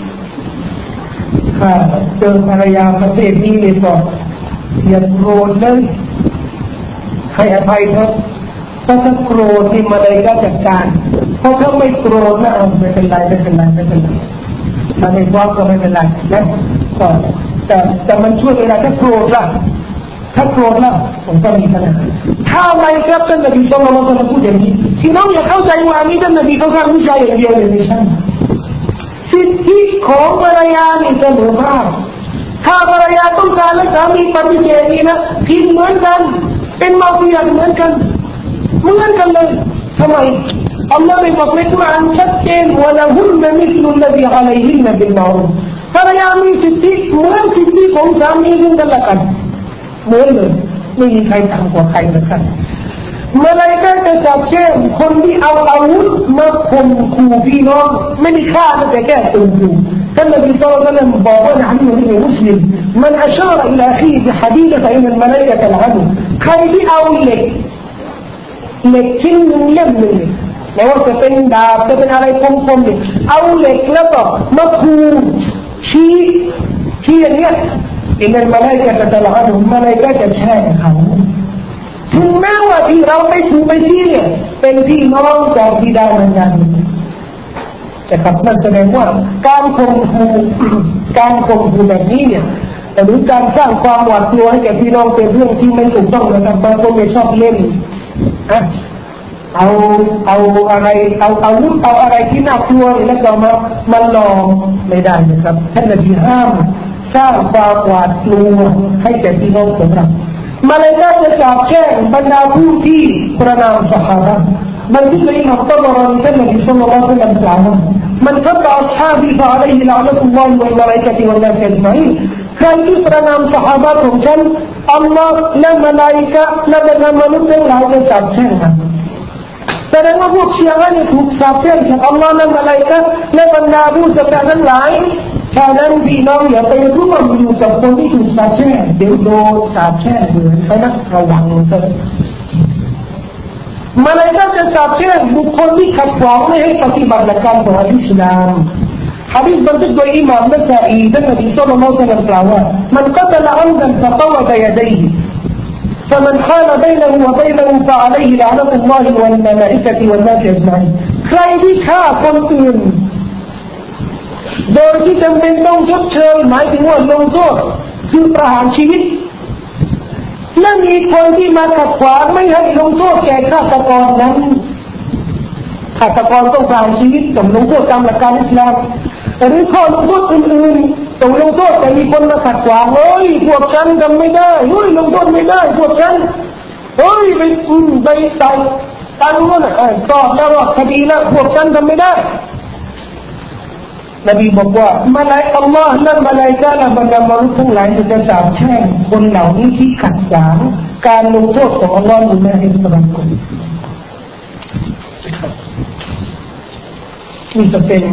เจอภรรยาประเภทนี้เลยบอกอย่าโกรธเลยให้อภัยเถอะถ้าโกรธที่มาเลยก็จัดการเพราะถ้าไม่โกรธนะไม่เป็นไรถ้าไม่ฟ้องก็ไม่เป็นไรนะก็แต่มันช่วยเวลาถ้าโกรธละผมก็มีปัญหาถ้าไม่ครับท่านนบีศ็อลลัลลอฮุอะลัยฮิวะซัลลัมพูดอย่างนี้ที่น้องอย่าเข้าใจว่านี่ท่านนบีเขาสร้างวิจัยอย่างเดียวเลยไม่ใช่สิทธิของภรรยานี่เสมอภาคถ้าภรรยาต้องการและสามีปฏิเสธนี่นะผิดเหมือนกันเป็นมาเฟียเหมือนกันเลยทำไมอัลลอฮฺได้บอกในกุรอานชัดเจนว่าละหุนนะมิสลุลลซีอะลัยฮินนะบิลมารูฟภรรยามีสิทธิเหมือนสิทธิของสามีซึ่งกันและกันเหมือนเลยไม่มีใครต่ำกว่าใครนะครับมาเลยก็จะจับแช่งคนที่เอาอาวุธมาข่มขู่พี่น้องไม่ได้ฆ่าแต่แค่ข่มขู่ท่านนบีศ็อลลัลลอฮุอะลัยฮิวะซัลลัมบอกว่าในหะดีษของมุสลิมมันอัชาระอิลาคีบิหะดีษฟะอินนัลมะลาอิกะตะละอันใครที่เอาเหล็กชิ้นหนึ่งเล่มหนึ่งไม่ว่าจะเป็นดาบจะเป็นอะไรคมๆเนี่ยเอาเหล็กแล้วก็มาขู่ชี้อย่างเนี้ยอินนัลมะลาอิกะตะละอันมะลาอิกะจะแช่งเขาถึงแม้ว่าที่เราไปถูไปที่เนี่ยเป็นพี่น้องจากบิดามารดาแต่ครับนั่นแสดงว่าการข่มขู่แบบนี้เนี่ยหรือการสร้างความหวาดกลัวให้แก่พี่น้องเป็นเรื่องที่ไม่ถูกต้องนะครับบางคนไม่ชอบเล่นเอาอะไรเอาอะไรที่น่ากลัวแล้วก็มาลองไม่ได้นะครับท่านนบีห้ามสร้างความหวาดกลัวให้แก่พี่น้องของเรามาเลยก็จะสาบแช่งบรรดาผู้ที่ประนามซอฮาบะห์บันทึกในอิหม่ามตับรอนีท่านนบีศ็อลลัลลอฮุอะลัยฮิวะซัลลัมกล่าวว่ามันทับอัศฮาบิฟะอะลัยฮิละอ์นะตุลลอฮิวัลมะลาอิกะตุวันนาสอัจมัอีนใครที่ประนามซอฮาบะห์ของฉันอัลลอฮ์และมลาอิกะห์และบรรดามนุษย์ทั้งหลายจะสาบแช่งมันแสดงว่าพวกชีอะห์นี่ถูกสาปแช่งจากอัลลอฮ์และมลาอิกะห์และบรรดาผู้ศรัทธาทั้งหลายฉะนั้นพี่น้องอย่าไปร่วมอยู่กับคนที่ถูกสาปแช่งเดี๋ยวโดนสาปแช่งเหมือนเขานะระวังเลยมลาอิกะห์จะสาปแช่งบุคคลที่ขัดขวางไม่ให้ปฏิบัติหลักการของอิสลามحديث بنتك إمام النسائي النبي صلى الله عليه وسلم قال من قتل عمدا فطوت يديه فمن حال بينه وبينه فعليه لعنة الله والملائكة والناس أجمعين ใครที่ฆ่าคนอื่นโดยที่จำเป็นต้องชดเชยหมายถึงว่าลงโทษคือประหารชีวิตและมีคนที่มาขัดขวางไม่ให้ลงโทษแก่ฆาตกรนั้นฆาตกรต้องประหารชีวิตต้องลงโทษตามหลักการอิสลามหรือข้อลงโทษอื่นๆต้องลงโทษแต่มีคนมาขัดขวางพวกฉันทำไม่ได้ลงโทษไม่ได้พวกฉันไปตันนู้นก็ตลอดคดีแล้วพวกฉันทำไม่ได้นบีบอกว่ามาลายอัลลอฮ์และมาลายกาและบรรดามนุษย์ทั้งหลายจะสาบแช่งคนเหล่านี้ที่ขัดขวางการลงโทษของอัลลอฮ์ในในสมัยก่อนนี่จะเป็น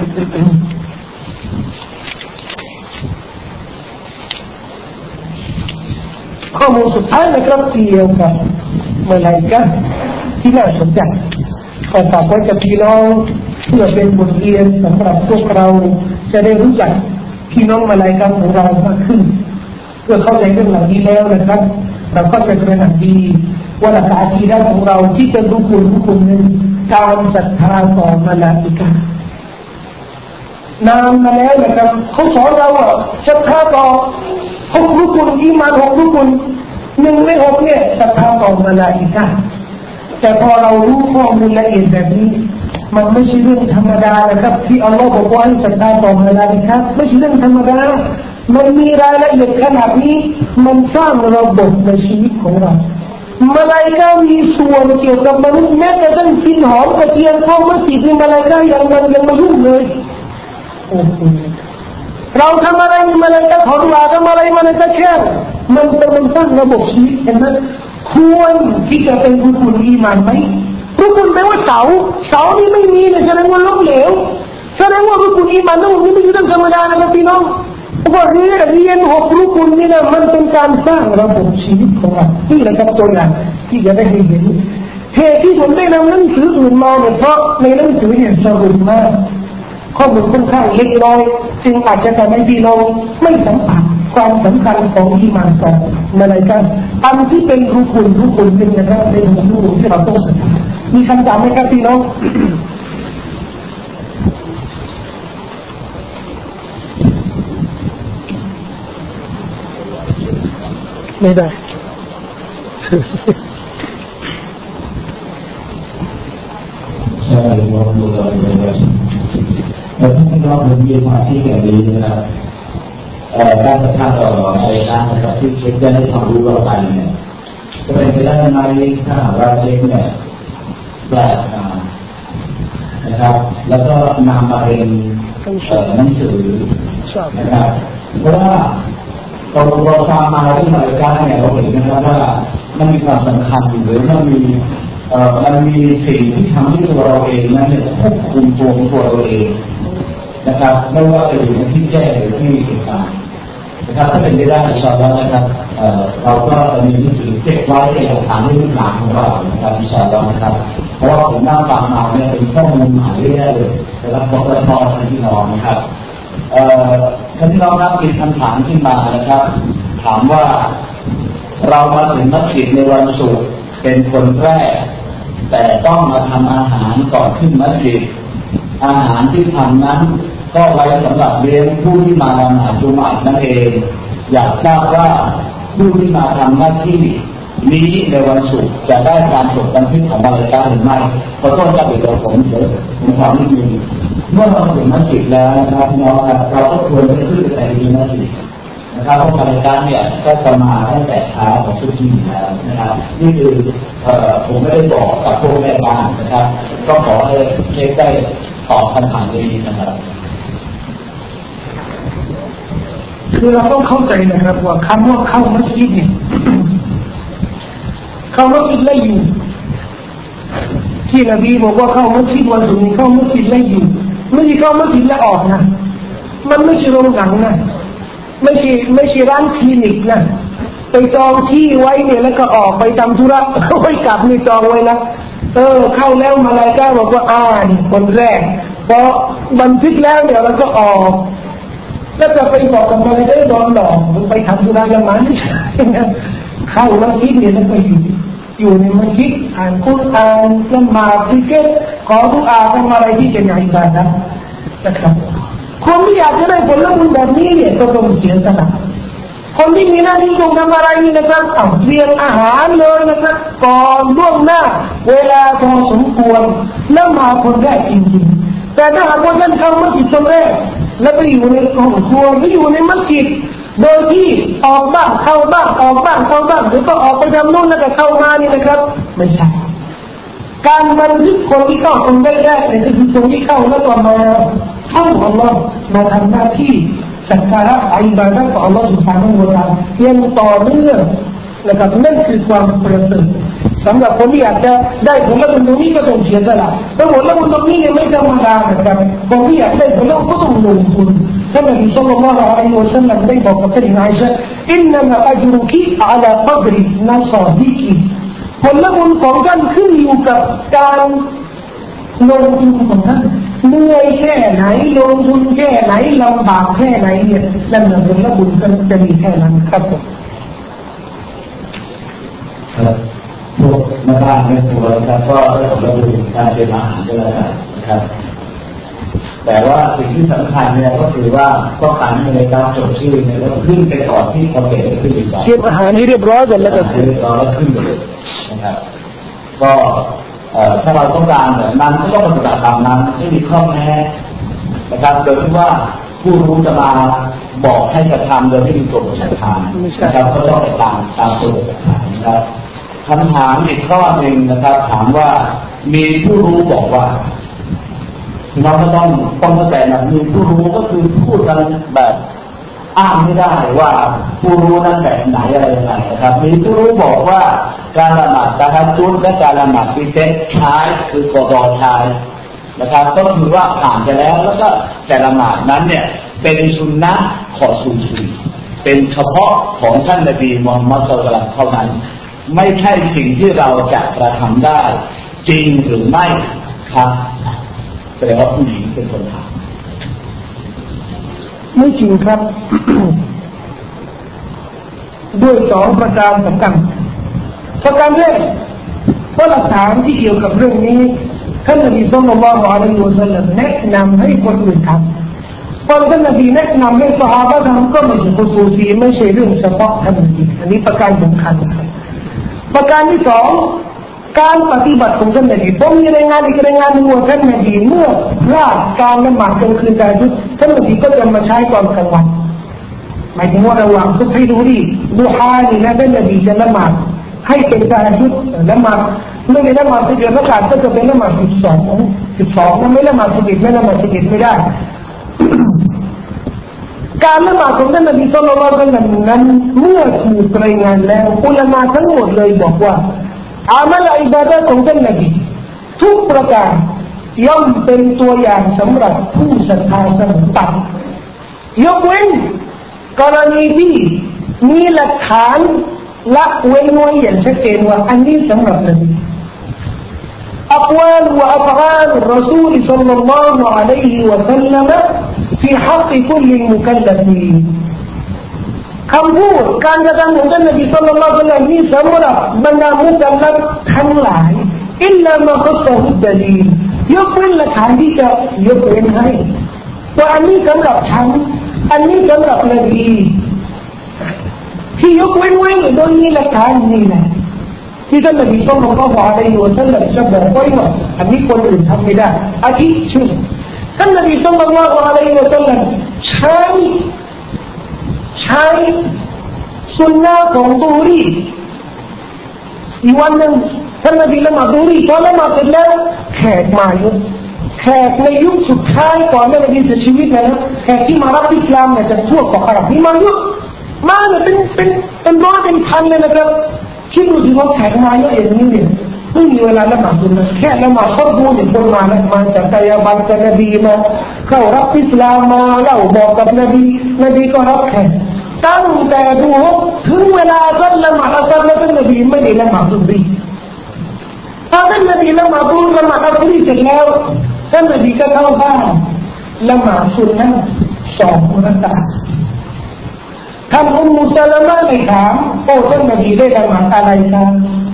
ข้อมูลสุดท้ายนะครับเกี่ยวกับมาลายกาที่น่าสนใจขอฝากไว้กับพี่น้องเพื่อเป็นบทเรียนสำหรับพวกเราจะได้รู้จักพี่น้องมาลายกาของเรามากขึ้นเพื่อเข้าใจเรื่องเหล่านี้แล้วนะครับเราก็จะตระหนักดีว่าหลักอาคีเราของเราที่เป็นรุกนหนึ่งการศรัทธาต่อมาลาอิกะห์นานมาแล้วนะครับเขาสอนเราศรัทธาต่อ6รุกนอีหม่าน6รุกน1ใน6เนี่ยศรัทธาต่อมาลาอิกะห์แต่พอเรารู้ข้อมูลละเอียดแบบนี้มันไม่ใช่เรื่องธรรมดานะครับที่อัลลอฮฺบอกว่าให้ศรัทธาต่อมาลาอิกะห์ไม่ใช่เรื่องธรรมดามันมีรายละเอียดขนาดนี้มันสร้างระบบในชีวิตของเรามาลาอิกะห์มีส่วนเกี่ยวกับมนุษย์แม้แต่ตั้งกลิ่นหอมกระเทียมเข้ามัสยิดมาลาอิกะห์ยังมายุ่งเลยเราทำอะไรมาลาอิกะห์ขอดุอาทำอะไรมาลาอิกะห์แค่มันสร้างระบบชีวิตเห็นไหมควรที่จะเป็นรุกนอีหม่านไหมรุกนแปลว่าเสานี่ไม่มีเนี่ยแสดงว่าล้มเหลวแสดงว่ารุกนอีหม่านนั่นไม่ใช่เรื่องธรรมดานะครับพี่น้องว่าเรียน6รุกนนี่นะมันเป็นการสร้างระบบชีวิตของเราที่เราจะตัวอย่างที่จะได้เห็นเหตุที่ผมได้นำหนังสืออื่นมาเนี่ยเพราะในหนังสือเนี่ยสรุปมากข้อมูลค่อนข้างเล็กน้อยจึงอาจจะทำให้พี่น้องไม่สัมผัสความสำคัญของอีหม่านต่อมาลาอิกะห์อันที่เป็นรุกนเป็นนะครับเป็นรุกนที่เราต้องศึกษามีคำถามไหมครับพี่น้องไม่ได้ใช่ครับเราต้องพี่น้องผมยืนมาที่แบบนี้นะครับการศรัทธาต่ออะไรนะครับที่เช็คได้ให้ความรู้เราไปเนี่ยจะเป็นไปได้ไหมถ้าเราเช็คเนี่ยแบบนะครับแล้วก็นำมาเป็นหนังสือนะครับเพราะว่าเราฟังมาที่รายการเนี่ยเราเห็นนะครับว่ามันมีความสำคัญหรือมันมีสิ่งที่ทำให้ตัวเราเองนั้นเนี่ยควบคุมตัวเราเองนะครับไม่ว่าจะอยู่ในที่แจ้งหรือที่ต่างนะครับถ้าเป็นไปได้อินชาอัลลอฮ์นะครับเราก็จะมีหนังสือเก็บไว้ในหลักฐานที่ลูกหลานของเรานะครับอินชาอัลลอฮ์นะครับเพราะว่าผมนั่งฟังมาเนี่ยเป็นข้อมูลใหม่เรื่อยๆเลยนะครับบอกว่าพอที่น้องนะครับท่านที่น้องครับมีคำถามขึ้นมานะครับถามว่าเรามาถึงมัสยิดในวันศุกร์เป็นคนแรกแต่ต้องมาทำอาหารก่อนขึ้นมัสยิดอาหารที่ทำนั้นก็ไว้สำหรับเลี้ยงผู้ที่มาละหมาดจุมอะห์นั่นเองอยากทราบว่าผู้ที่มาทำหน้าที่นี้ในวันศุกร์จะได้การจดบันทึกของมาลาอิกะห์หรือไม่ขอโทษครับเดี๋ยวผมขอนิดนึงเมื่อเราถึงมัสยิดแล้วนะครับน้องครับเราก็ควรจะขึ้นไปที่มัสยิดนะครับเพราะมาลาอิกะห์เนี่ยก็จะมาตั้งแต่เช้าของทุกที่แล้วนะครับนี่คือผมไม่ได้บอกกับพวกแม่บ้านนะครับก็ขอให้เช็คได้ตอบคำถามนี้นะครับคือเราต้องเข้าใจนะครับว่าคำว่าเข้ามัสยิดเนี่ยเข้ามัสยิดไล่อยู่ที่นบีบอกว่าเข้ามัสยิดวันศุกร์เข้ามัสยิดไล่อยู่ไม่ใช่เข้ามัสยิดแล้วออกนะมันไม่ใช่โรงหนังนะไม่ใช่ร้านคลินิกนะไปจองที่ไว้เนี่ยแล้วก็ออกไปทำธุระไว้กลับนี่จองไว้นะเข้าแล้วมาลาอิกะห์บอกว่าคนแรกพอบันทึกแล้วเดี๋ยวเราก็ออกแล้วจะไปบอกกับมาลาอิกะห์โดนหลอกไปทำธุระละมันไม่ใช่เข้ามัสยิดเนี่ยแล้วไปอยู่อยู่ในมัสยิดอ่านกุรอานละหมาดซิกร์ขอดุอาทำอะไรที่เป็นอิบาดะห์นะครับคนที่อยากจะได้ผลบุญแบบนี้เนี่ยก็ต้องเสียสละคนที่มีหน้าที่ต้องทำอะไรนี่นะครับเตรียมอาหารเลยนะครับก่อนล่วงหน้าเวลาพอสมควรแล้วมาคนแรกจริงๆแต่ถ้าหากว่าท่านเข้ามัสยิดคนแรกแล้วไปอยู่ในห้องครัวหรืออยู่ในมัสยิดโดยที่ออกบ้างเข้าบ้างออกบ้างเข้าบ้างหรือก็ออกไปทำนู่นแล้วก็เข้ามานี่นะครับไม่ใช่การบันทึกคนที่เข้าคนแรกๆเนี่ยคือคนที่เข้าแล้วก็มาเข้าอัลลอฮ์มาทำหน้าที่สักการะอิบาดะห์ต่ออัลลอฮ์ سبحانه และ تعالى ยังต่อเนื่องนะครับนั่นคือความประเสริฐสำหรับคนที่อยากจะได้ผลบุญตรงนี้ก็ต้องเสียสละแต่ผลบุญตรงนี้เนี่ยไม่ธรรมดานะครับคนที่อยากได้ผลบุญก็ต้องลงทุนท่านนบีศ็อลลัลลอฮุอะลัยฮิวะซัลลัมได้บอกกับท่านอาอิชะห์อินนัมะอัจรุกิอะลากัดรินัศอดิกิผลบุญของท่านขึ้นอยู่กับการลงทุนของท่านเหนื่อยแค่ไหนลงทุนแค่ไหนลำบากแค่ไหนเนี่ยนั่นผลบุญก็จะมีแค่นั้นครับผมพวกแม่บ้านแม่ครัวนะครับก็ได้ผลบุญการเป็นอาหารด้วยนะครับแต่ว่าสิ่งที่สำคัญเนี่ยก็คือว่าก็การในการจดชื่อเนี่ยแล้วขึ้นไปก่อนที่คนเก็บขึ้นไปก่อนเก็บอาหารให้เรียบร้อยก่อนแล้วก็เรียบร้อยแล้วขึ้นไปเลยนะครับก็ถ้าเราต้องการแบบนั้นก็ต้องปฏิบัติตามนั้นไม่มีข้อแม้นะครับโดยที่ว่าผู้รู้จะมาบอกให้กระทำโดยไม่มีกฎชัดเจนนะครับก็ต้องไปตามกฎชัดเจนนะครับคำถามอีกข้อหนึ่งนะครับถามว่ามีผู้รู้บอกว่าเราก็ต้องเข้าใจนะมีผู้รู้ก็คือพูดกันแบบอ้างไม่ได้ว่าผู้รู้นั้นแบบไหนอะไรยังไงนะครับมีผู้รู้บอกว่าการละหมาดตะฮัจญุดและการละหมาดฟิเตรใช้คือกอฎอใช้นะครับก็คือว่าผ่านไปแล้วก็แต่ละหมาดนั้นเนี่ยเป็นสุนนะขอสูสีเป็นเฉพาะของท่านนบีมุฮัมมัดศ็อลลัลลอฮุอะลัยฮิวะซัลลัมเท่านั้นไม่ใช่สิ่งที่เราจะกระทำได้จริงหรือไม่ครับแสดงว่าผู้หญิงเป็นคนถามไม่จริงครับ ด้วยสองประการสำคัญประการแรกว่าหลักฐานที่เกี่ยวกับเรื่องนี้ท่านนบีศ็อลลัลลอฮุอะลัยฮิวะซัลลัมแนะนำให้คนอื่นทำตอนท่านนบีแนะนำให้ซอฮาบะห์ทำก็ไม่ใช่ขุซูซีไม่ใช่เรื่องเฉพาะท่านนบีอันนี้ประการสำคัญครับประการที่สองการปฏิบัติของท่านนบีผมมีรายงานอีกรายงานหนึ่งว่าท่านนบีเมื่อพลาดการละหมาดกลางคืนตะฮัจญุดท่านนบีก็จะมาใช้ตอนกลางวันหมายถึงว่าระหว่างซุบฮีดูรีดุฮานี่นะท่านนบีจะละหมาดให้เป็นตะฮัจญุดละหมาดไม่ได้ละหมาด11 รอกาตก็จะเป็นละหมาด12นะไม่ละหมาด11ไม่ละหมาด11ไม่ได้ การละหมาดของท่านนบีศ็อลลัลลอฮุอะลัยฮิวะซัลลัมนั้นเมื่อถูกรายงานแล้วอุลามะทั้งหมดเลยบอกว่าอามัลอิบาดะห์ของท่านนบีทุกประการย่อมเป็นตัวอย่างสำหรับผู้ศรัทธาเสมอไปยกเว้นกรณีที่มีหลักฐานละเว้นไว้อย่างชัดเจนว่าอันนี้สำหรับนบีأقوال وأفعال الرسول صلى الله عليه وسلم في حق كل مكلف คำพูดการกระทำของท่านนบีศ็อลลัลลอฮุอะลัยฮิวะซัลลัมนี้สำหรับบรรดามุกัลลัฟทั้งหลายอิลลามาคัสซะฮุดดะลีลยกเว้นหลักฐานที่จะยกเว้นให้ว่าอันนี้สำหรับฉันอันนี้สำหรับนบีที่ยกเว้นไว้โดยมีหลักฐานนี่แหละที่ท่านนบีศ็อลลัลลอฮุอะลัยฮิวะซัลลัมจะบอกไว้ว่าอันนี้คนอื่นทำไม่ได้อาทิเช่นท่านนบีศ็อลลัลลอฮุอะลัยฮิวะซัลลัมใช้สุนนะของตูรีอีกวันหนึ่งท่านนบีละหมาดตูรีพอละหมาดเสร็จแล้วแขกมาเยอะแขกในยุคสุดท้ายก่อนท่านนบีเสียชีวิตนะแขกที่มารับอิสลามเนี่ยจากทั่วเกาะอาหรับนี่มาเยอะมาเนี่ยเป็นร้อยเป็นพันเลยนะครับคิดดูสิว่าแขกมาเยอะอย่างนี้เนี่ยไม่มีเวลาละหมาดสุนนะแค่ละหมาดครบดูเนี่ยคนมาแล้วมาจากกายาบันจากนบีมาเข้ารับอิสลามมาเล่าบอกกับนบีก็รับแขกตั้งแต่ดูถึงเวลาท่านละหมาดอัสรแล้วท่านนบีไม่ได้ละหมาดซุบฮีถ้าท่านนบีละหมาดละหมาดอัสรเสร็จแล้วท่านนบีก็เข้าบ้านละหมาดสุนนะ2 รากาอะห์ท่านอุมมุสะละมะห์เลยถามโอ้ท่านนบีได้ละหมาดอะไรครับ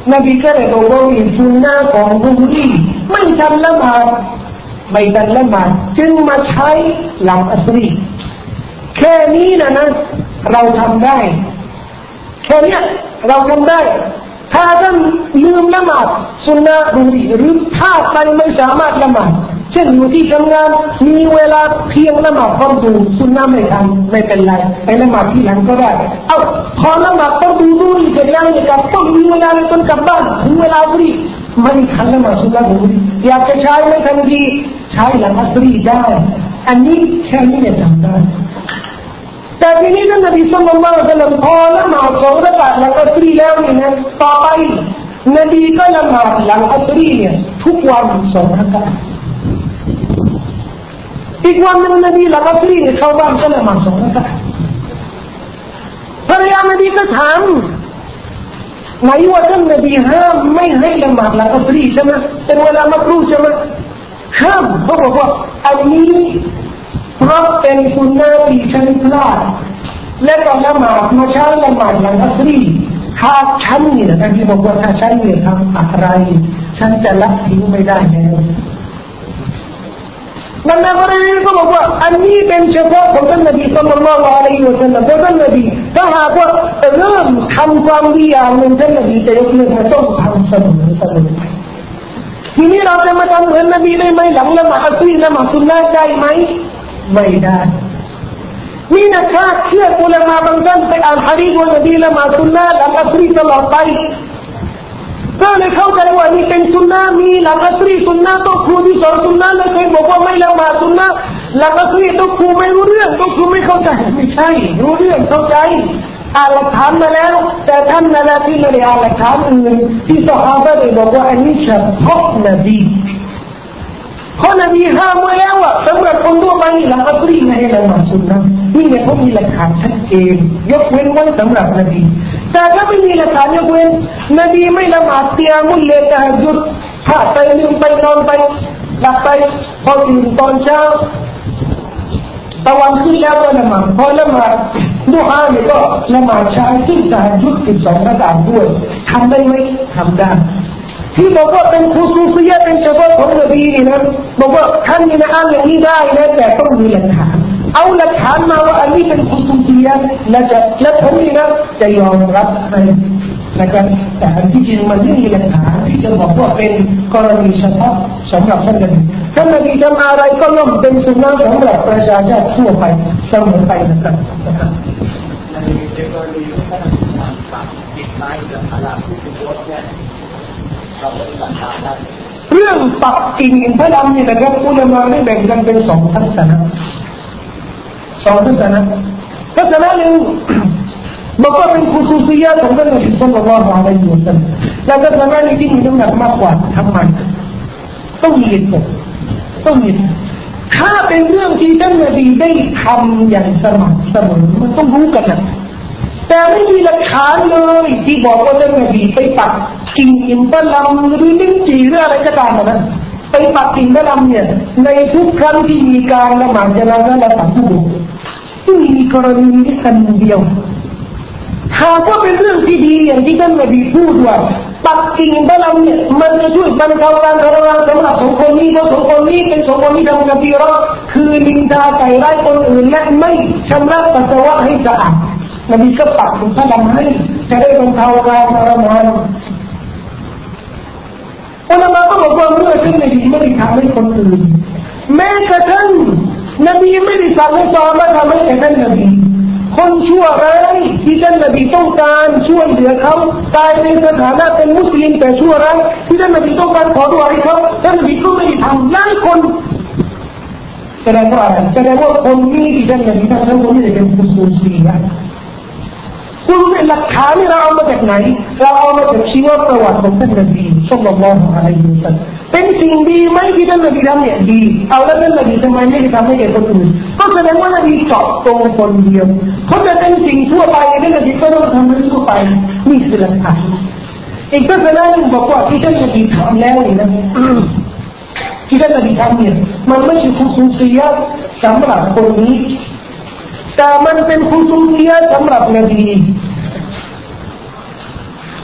นบีก็เลยบอกว่ามีสุนนะของซุฮรีไม่ทันละหมาดจึงมาใช้หลังอัสรีแค่นี้นะเราทำได้แค่นี้เราทำได้ถ้าท่านลืมละหมาดสุนนะซุฮรีหรือถ้าใครไม่สามารถละหมาดเช่นอยู่ที่ทำงานมีเวลาเพียงละหมาดต้องดูสุนนะไม่ทันไม่เป็นไรไปละหมาดที่หลังก็ได้พอละหมาดต้องดูอีกเสร็จแล้วเนี่ยกับต้องมีเวลาในการกลับบ้านถึงเวลาพอดีไม่ทันละหมาดสุนนะซุฮรีอยากจะใช้ไม่ทันทีใช้หลังอัสรีได้อันนี้แค่นี้เนี่ยทำได้แต่ทีนี้ท่านนบีศ็อลลัลลอฮุอะลัยฮิวะซัลลัมพอละหมาด2 รอกะอะห์หลังอัสรีแล้วเนี่ยนะต่อไปนบีก็ละหมาดหลังอัสรีเนี่ยทุกวัน2 รอกะอะห์อีกวันนึงนบีหลังอัสรีเนี่ยเข้าบ้านก็ละหมาด2 รอกะอะห์ภรรยานบีก็ถามไหนว่าท่านนบีห้ามไม่ให้ละหมาดหลังอัสรีใช่ไหมเป็นเวลามักรูฮ์ใช่ไหมห้ามเขาบอกว่าอันนี้เพราะเป็นสุนนะที่ฉันพลาดและก็ละหมาดมาใช้ละหมาดหลังอัสรีถ้าฉันเนี่ยท่านที่บอกว่าถ้าฉันเนี่ยทำอะไรฉันจะละทิ้งไม่ได้แล้วนั่นแปลว่าเขาบอกว่าอันนี้เป็นเฉพาะของท่านนบีศ็อลลัลลอฮุอะลัยฮิวะซัลลัมเพราะท่านนบีถ้าหากว่าเริ่มทำความดีอย่างหนึ่งท่านนบีจะยกเลิกมาต้องทำเสมอทีนี้เราจะมาทำเหมือนนบีได้ไหมหลังละหมาดอัสรีละหมาดสุนนะได้ไหมไม่ได้นี่นะครับเชื่ออุลามะบางท่านไปอ่านหะดีษว่านบีละหมาดสุนนะหลังอัสรีตลอดไปก็เลยเข้าใจว่านี่เป็นสุนนะมีหลังอัสรีสุนนะต้องครูที่สอนสุนนะแล้วเคยบอกว่าไม่ละหมาดสุนนะหลังอัสรีต้องครูไม่รู้เรื่องต้องครูไม่เข้าใจไม่ใช่รู้เรื่องเข้าใจหลักฐานมาแล้วแต่ท่านนาที่ไม่ได้หลักฐานอื่นที่ซอฮาบะห์ได้บอกว่าอันนี้เฉพาะนบีเพราะนบีห้ามไว้แล้วอ่ะสำหรับคนทั่วไปหลังอัสรีไม่ให้ละหมาดสุนนะนี่เนี่ยเขามีหลักฐานชัดเจนยกเว้นไว้สำหรับนบีแต่ถ้าไม่มีหลักฐานยกเว้นนบีไม่ละหมาดเตียมุลเลตะฮัจญุดถ้าไปลืมไปนอนไปหลับไปพอตื่นตอนเช้าตะวันขึ้นแล้วก็ละหมาดพอละหมาดดุอาเนี่ยก็ละหมาดเช้าซึ่งตะฮัจญุด12 รอกะอะห์ด้วยทำได้ไหมทำได้ที่บอกว่าเป็นคุซูซียะเป็นเฉพาะของนบีนี่นะบอกว่าท่านนี่นะอ้างอย่างนี้ได้นะแต่ต้องมีหลักฐานเอาหลักฐานมาว่าอันนี้เป็นคุซูซียะและผมนี่นะจะยอมรับมันนะครับแต่อันที่จริงมันไม่มีหลักฐานที่จะบอกว่าเป็นกรณีเฉพาะสำหรับท่านนบีท่านนบีทำอะไรก็ย่อมเป็นสุนนะสำหรับประชาชนทั่วไปเสมอไปนะครับในกรณีที่ท่านนบีทำปากปิดไม้หรืออะไรที่เป็นรถเนี่ยเรื่องปักกิ่งพระดำนี่นะครับอุลามะได้แบ่งกันเป็น2 ทัศนะทัศนะหนึ่งบอกว่าเป็นคุซูซียะของท่านนบีศ็อลลัลลอฮุอะลัยฮิวะซัลลัมและทัศนะนี้ที่มีน้ำหนักมากกว่าทำไมต้องมีเหตุผลถ้าเป็นเรื่องที่ท่านนบีได้ทำอย่างสม่ำเสมอมันต้องรู้กันนะแต่ไม่มีหลักฐานเลยที่บอกว่าท่านนบีไปปักกิ่งอินทผลัมหรือลิ้นจี่หรืออะไรก็ตามนะไปปักกิ่งอินทผลัมเนี่ยในทุกครั้งที่มีการละหมาดญะนาซะห์และตักบูรซึ่งมีกรณีนี้กันเดียวหากว่าเป็นเรื่องที่ดีอย่างที่ท่านนบีพูดว่าปักกิ่งอินทผลัมเนี่ยมันจะช่วยบรรเทาการทรมานสำหรับ2 คนนี้เพราะ2 คนนี้เป็น2 คนที่ทำกะบีเราะห์คือนินทาใส่ร้ายคนอื่นและไม่ชำระปัสสาวะให้สะอาดนบีก็ปักอินทผลัมให้จะได้บรรเทาการทรมานอุลามะก็บอกว่าเมื่อท่านนบีไม่ได้ทำให้คนอื่นแม้กระทั่งนบีไม่ได้สั่งให้ซอฮาบะห์ทำให้แต่ท่านนบีคนชั่วร้ายที่ท่านนบีต้องการช่วยเหลือเขาตายในสถานะเป็นมุสลิมแต่ชั่วร้ายที่ท่านนบีต้องการขอดุอาให้เขาท่านนบีก็ไม่ได้ทำหลายคนแสดงว่าอะไรแสดงว่าคนนี้ที่ท่านนบีทำทั้งหมดนี่เป็นคุซูซียะคุณหลักฐานนี่เราเอามาจากไหนเราเอามาจากชีวประวัติของท่านนบีศ็อลลัลลอฮุอะลัยฮิวะซัลลัมเป็นสิ่งดีไหมที่ท่านนบีทำเนี่ยดีเอาแล้วท่านนบีทำไมไม่ได้ทำให้แก่คนอื่นก็แสดงว่านบีเจาะตรงคนเดียวเขาจะเป็นสิ่งทั่วไปท่านนบีก็ต้องทำให้ทั่วไปนี่คือหลักฐานอีกก็แสดงบอกว่าที่ท่านนบีทำแล้วนี่นะที่ท่านนบีทำเนี่ยมันไม่ใช่คุซูซียะสำหรับคนนี้แต่มันเป็นคุซูซียะสำหรับนบี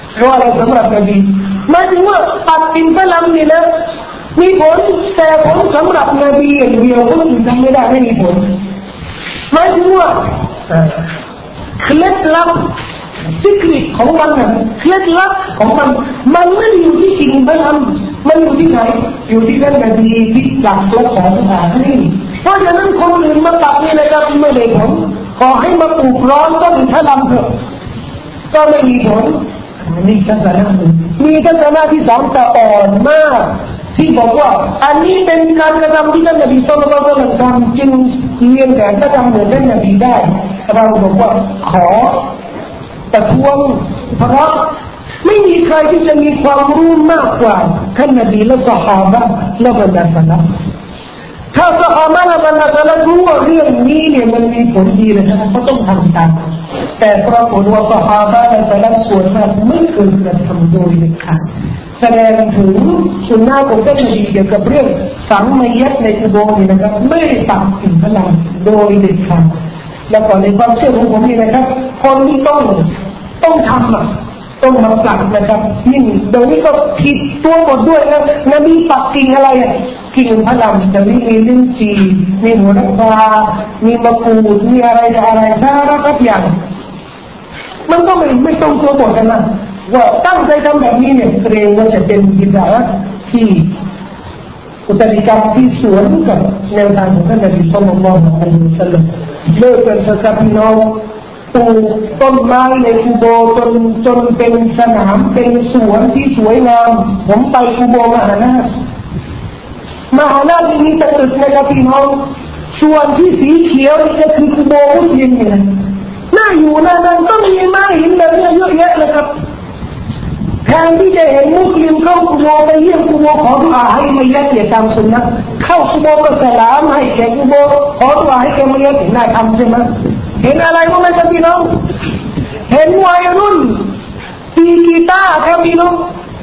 หรืออะไรสำหรับนบีหมายถึงว่าปัดกินสลัมนี่นะมีผลแต่ผลสำหรับนบีอย่างเดียวคนอื่นทำไม่ได้ไม่มีผลหมายถึงว่าเคล็ดลับซิกริตของมันนะเคล็ดลับของมันไม่ได้อยู่ที่สิ่งที่ทำมันอยู่ที่ไหนอยู่ที่ท่านนบีที่จับและขอสถานให้เพราะฉะนั้นคนอื่นมาตัดนี่นะครับไม่ได้ผลขอให้มาปลูกร้อนต้นทะลำเถอะก็ไม่มีผลนี่ทัศนะหนึ่งมีทัศนะที่สองแต่อ่อนมากที่บอกว่าอันนี้เป็นการกระทำที่ท่านนบีศ็อลลัลลอฮุอะลัยฮิวะซัลลัมทำจึงเรียนแบบกระทำเหมือนท่านนบีได้เราบอกว่าขอประท้วงเพราะไม่มีใครที่จะมีความรู้มากกว่าท่านนบีและซอฮาบะห์และบรรดาสลับถ้าซอฮาบะห์และบรรดาสลับรู้ว่าเรื่องนี้เนี่ยมันมีผลดีเลยนะเขาต้องทำตามแต่ปรากฏว่าซอฮาบะห์และสลับส่วนมากไม่เคยกระทำโดยเด็ดขาดแสดงถึงสุนนะของท่านนบีเกี่ยวกับเรื่องฝังมัยยิตในกุโบร์นี่นะครับไม่ได้ตัดสินพลังโดยเด็ดขาดแล้วก็ในความเชื่อของผมนี่นะครับคนที่ต้องทำต้องมาปรับนะครับยิ่งเดี๋ยวนี้ก็ผิดตัวหมดด้วยนะนบีปักกิ่งอะไรกิ่งพลังจะมีลิ้นจี่มีหัวละพามีมะกรูดมีอะไรสารพัดอย่างมันก็ไม่ตรงตัวหมดกันนะว่าตั้งใจทำแบบนี้เนี่ยเกรงว่าจะเป็นบิดาที่อุตริกรรมที่สวนกับแนวทางของท่านนบีศ็อลลัลลอฮุอะลัยฮิวะซัลลัมเลิกกันสักพี่น้องปลูกต้นไม้ในกุโบจนเป็นสนามเป็นสวนที่สวยงามผมไปกุโบมหานาที่มีตึกนะครับพี่น้องส่วนที่สีเขียวนี่ก็คือกุโบมุสลิมเนี่ยน่าอยู่นั่นก็มีมาเห็นแบบนี้เยอะแยะเลยครับแทนที่จะเห็นมุสลิมเข้ากุโบไปเยี่ยมกุโบขอดุอาให้มัยยิตเนี่ยตามสุนนะเข้ากุโบก็สลามให้แก่กุโบขอดุอาให้แก่มัยยิตน่าทำใช่ไหมเห็นอะไรบ้างไหมครับพี่น้องเห็นวัยรุ่นตีกีตาร์ครับพี่น้อง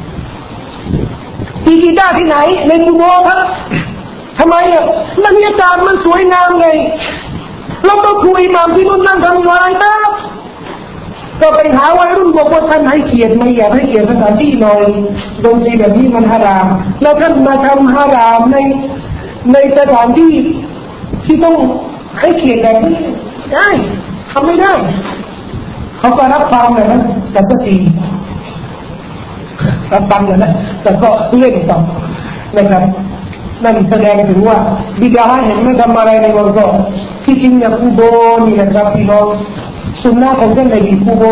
ตีกีตาร์ที่ไหนในกุโบครับทำไมบรรยากาศมันสวยงามไงเราก็คุยมาที่นู่นนั่งทำอะไรบ้างก็ไปหาวัยรุ่นบอกว่าท่านให้เกียรติไม่อยากให้เกียรติสถานที่หน่อยดนตรีแบบนี้มันฮารามแล้วท่านมาทำฮารามในสถานที่ต้องให้เกียรติแบบนี้ได้ทำไม่ได้เขาก็รับฟังเลยนะแต่ก็ตีรับฟังเลยนะแต่ก็เล่นต่อนะครับนั่นแสดงถึงว่าบิดาเห็นไม่ทำอะไรในวันก่อนที่จริงเนี่ยกุโบนี่นะครับพี่น้องสุนนะของท่านนบีกุโบ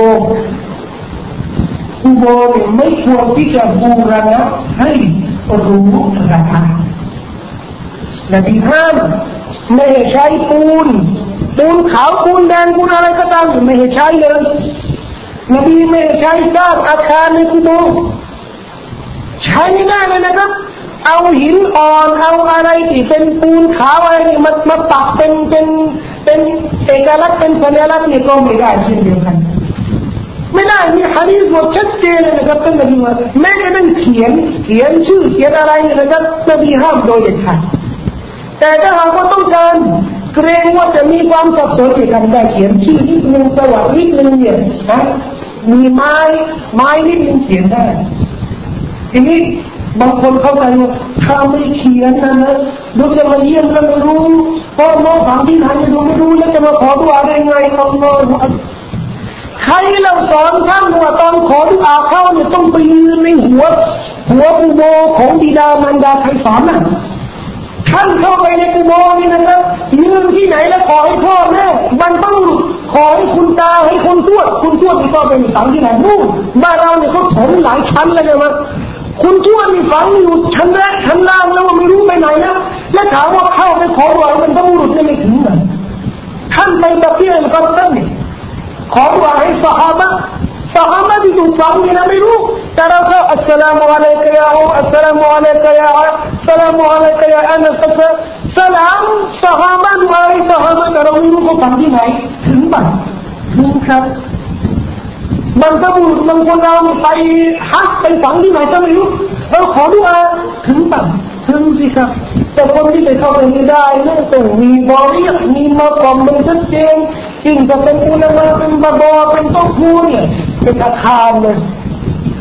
เนี่ยไม่ควรที่จะบูรณะให้รู้ราคานบีห้ามไม่ให้ใช้ปูนขาวปูนแดงปูนอะไรก็ตามไม่ให้ใช้เลยนบีไม่ให้ใช้สร้างอาคารในกุโบใช้ไม่ได้เลยนะครับเอาหินอ่อนเอาอะไรที่เป็นปูนขาวอะไรนี่มาปักเป็นเอกลักษณ์เป็นสัญลักษณ์นี่ก็ไม่ได้เช่นเดียวกันไม่ได้มีหะดีษบอกชัดเจนเลยนะครับท่านนบีว่าแม้กระทั่งเขียนชื่อเขียนอะไรนะครับนบีห้ามโดยเด็ดขาดแต่ถ้าหากว่าต้องการเกรงว่าจะมีความสับสนเกี่ยวกับการเขียนชื่อนิดนึงสวัสดิ์นิดนึงเนี่ยนะมีไม้นิดนึงเขียนได้ทีนี้บางคนเข้าใจว่าถ้าไม่เขียนนะดูจะมาเยี่ยมกันไม่รู้พอมองฝังที่ไหนไม่รู้แล้วจะมาขอดุอาได้ไงน้องใครเราสอนท่านว่าตอนขอดุอาเข้าเนี่ยต้องไปยืนในหัวกุโบของบิดามารดาใครสอนน่ะท่านเข้าไปในกุโบนี่นะครับยืนที่ไหนแล้วขอให้พ่อแม่มันต้องขอให้คุณตาให้คุณทวดที่ก็เป็นฝังที่ไหนนู่นบ้านเราเนี่ยเขาถมหลายชั้นเลยนะคุณทวดมีฝังอยู่ชั้นแรกชั้นล่างแล้วไม่รู้ไปไหนนะและถามว่าเข้าไปขอดุอามันต้องรุดไม่ถึงไหนท่านไปตะเกียบกับท่านขอดุอาให้ซอฮาบะที่ถูกฝังนี่นะไม่รู้แต่เราก็อัสสลามุอะลัยกะยาอัสสลามุอะลัยกะยาอัสสลามุอะลัยกะยาอันนัสสลามซอฮาบะดุอาให้ซอฮาบะแต่เราไม่รู้เขาฝังที่ไหนถึงบ้านถึงครับบางคนเราไปฮัจญ์ไปฝังที่ไหนก็ไม่รู้เราขอดุอาถึงบ้านถึงสิครับแต่คนที่ไปเข้าไปไม่ได้เนี่ยต้องมีบริษัทมีมากรมันชัดเจนจริงจะเป็นอุลามะเป็นบาบอเป็นโต๊ะพูเนี่ยเป็นอาคารเลย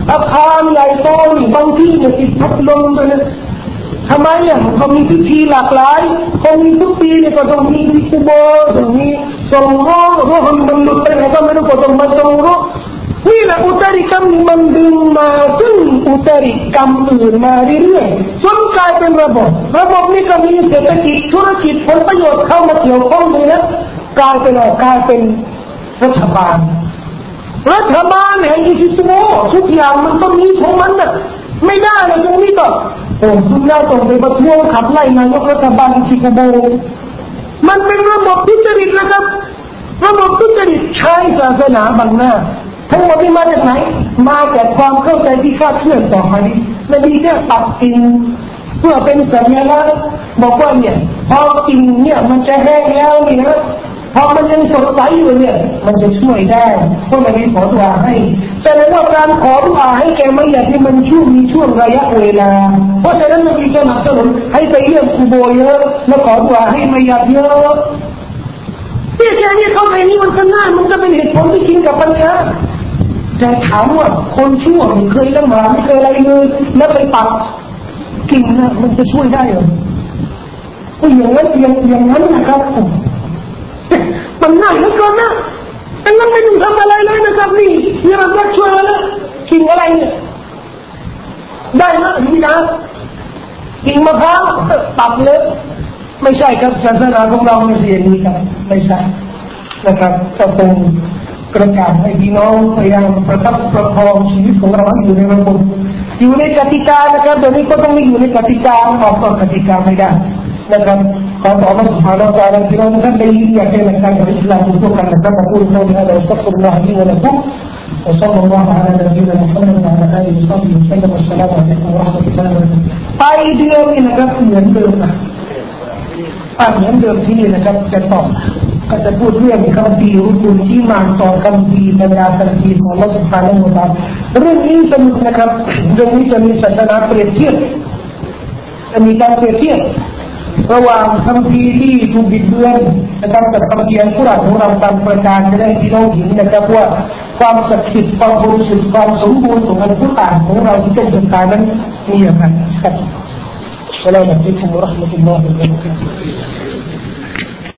อาคารใหญ่โตบางที่เนี่ยติดพัดลมเลยนะทำไมอ่ะเขามีพิธีหลากหลายเขามีทุกปีเนี่ยก็ต้องมีพิธีโบต้องมีส่งโรคมันหลุดไปไหนก็ไม่รู้ก็ต้องมาส่งโรคนี่แหละอุตริกรรมมันดึงมาซึ่งอุตริกรรมอื่นมาเรื่อยๆจนกลายเป็นระบบนี้ก็มีเศรษฐกิจธุรกิจผลประโยชน์เข้ามาเกี่ยวข้องเลยนะกลายเป็นรัฐบาลแห่งอิสลามทุกอย่างมันต้องมีของมันน่ะไม่ได้เลยตรงนี้ก็คุณน่าต้องไปประท้วงขับไล่นายกรัฐบาลชิคาโกมันเป็นระบบทุจริตนะครับระบบทุจริตใช้ศาสนาบังหน้าทั้งหมดที่มาจากไหนมาจากความเข้าใจที่คลาดเคลื่อนต่อฮะดิษนบีแค่ตัดกิ่งเพื่อเป็นสัญลักษณ์บอกว่าเนี่ยพอกิ่งเนี่ยมันจะแห้งแล้วนี่นะพอมันยังสดใสอยู่เนี่ยมันจะช่วยได้เพราะนบีขอดุอาให้แสดงว่าการขอดุอาให้แกไม่อยากให้มันมีช่วงระยะเวลาเพราะฉะนั้นนบีจะสนับสนุนให้ไปเยี่ยมกุโบเยอะแล้วขอดุอาให้ไม่อยากเยอะที่แค่นี้เข้าใจนี่มันก็ง่ายมันจะเป็นเหตุผลที่กินกับปัญญาแต่ถามว่าคนชั่วไม่เคยละหมาดไม่เคยอะไรเลยแล้วไปตัดกิ่งนะมันจะช่วยได้หรือก็อย่างนั้นนะครับมันง่ายเหลือเกินนะแต่งั้นไม่ต้องทำอะไรเลยนะครับนี่เราจะช่วยแล้วกิ่งอะไรเนี่ยได้ไหมนี่นะกิ่งมะพร้าวตัดเลยไม่ใช่ครับศาสนาของเราไม่ใช่อย่างนี้ครับไม่ใช่นะครับจะเป็นกระจายให้พี่น้องพยายามประคับประคองชีวิตของเราอยู่ในระบบอยู่ในกติกานะครับเดี๋ยวนี้ก็ต้องอยู่ในกติกาออกนอกกติกาไม่ได้นะครับขอต่อมาสุภาพเราจะพี่น้องท่านได้ยินอยากให้หลักการของอิสลามทุกๆกันนะครับมาพูดเรื่องนี้เราสักคนละที่วันละทุกوصلى الله على نبينا محمد وعلى اله وصحبه وسلم والسلام عليكم ورحمه الله وبركاته ไปเดือนนี้นะครับเหมือนเดิมนะเหมือนเดิมที่นี่นะครับจะตอบก็จะพูดเรื่องคำพีรุกุลที่มาต่อคำพีบรรดาคำพีของอัลลอฮฺ سبحانه และ تعالى เรื่องนี้สนุกนะครับเรื่องนี้จะมีศาสนาเปรียบเทียบจะมีการเปรียบเทียบระหว่างคำพีที่ถูกบิดเบือนนะครับกับคำพีอัลกุรอานของเราตามประการจะได้พี่น้องเห็นนะครับว่าความศักดิ์สิทธิ์ความบริสุทธิ์ความสมบูรณ์ของอัลกุรอานของเราที่เป็นประการนั้นมีอย่างไรครับอัสสลามุอะลัยกุมวะเราะห์มะตุลลอฮิวะบะเราะกาตุฮ์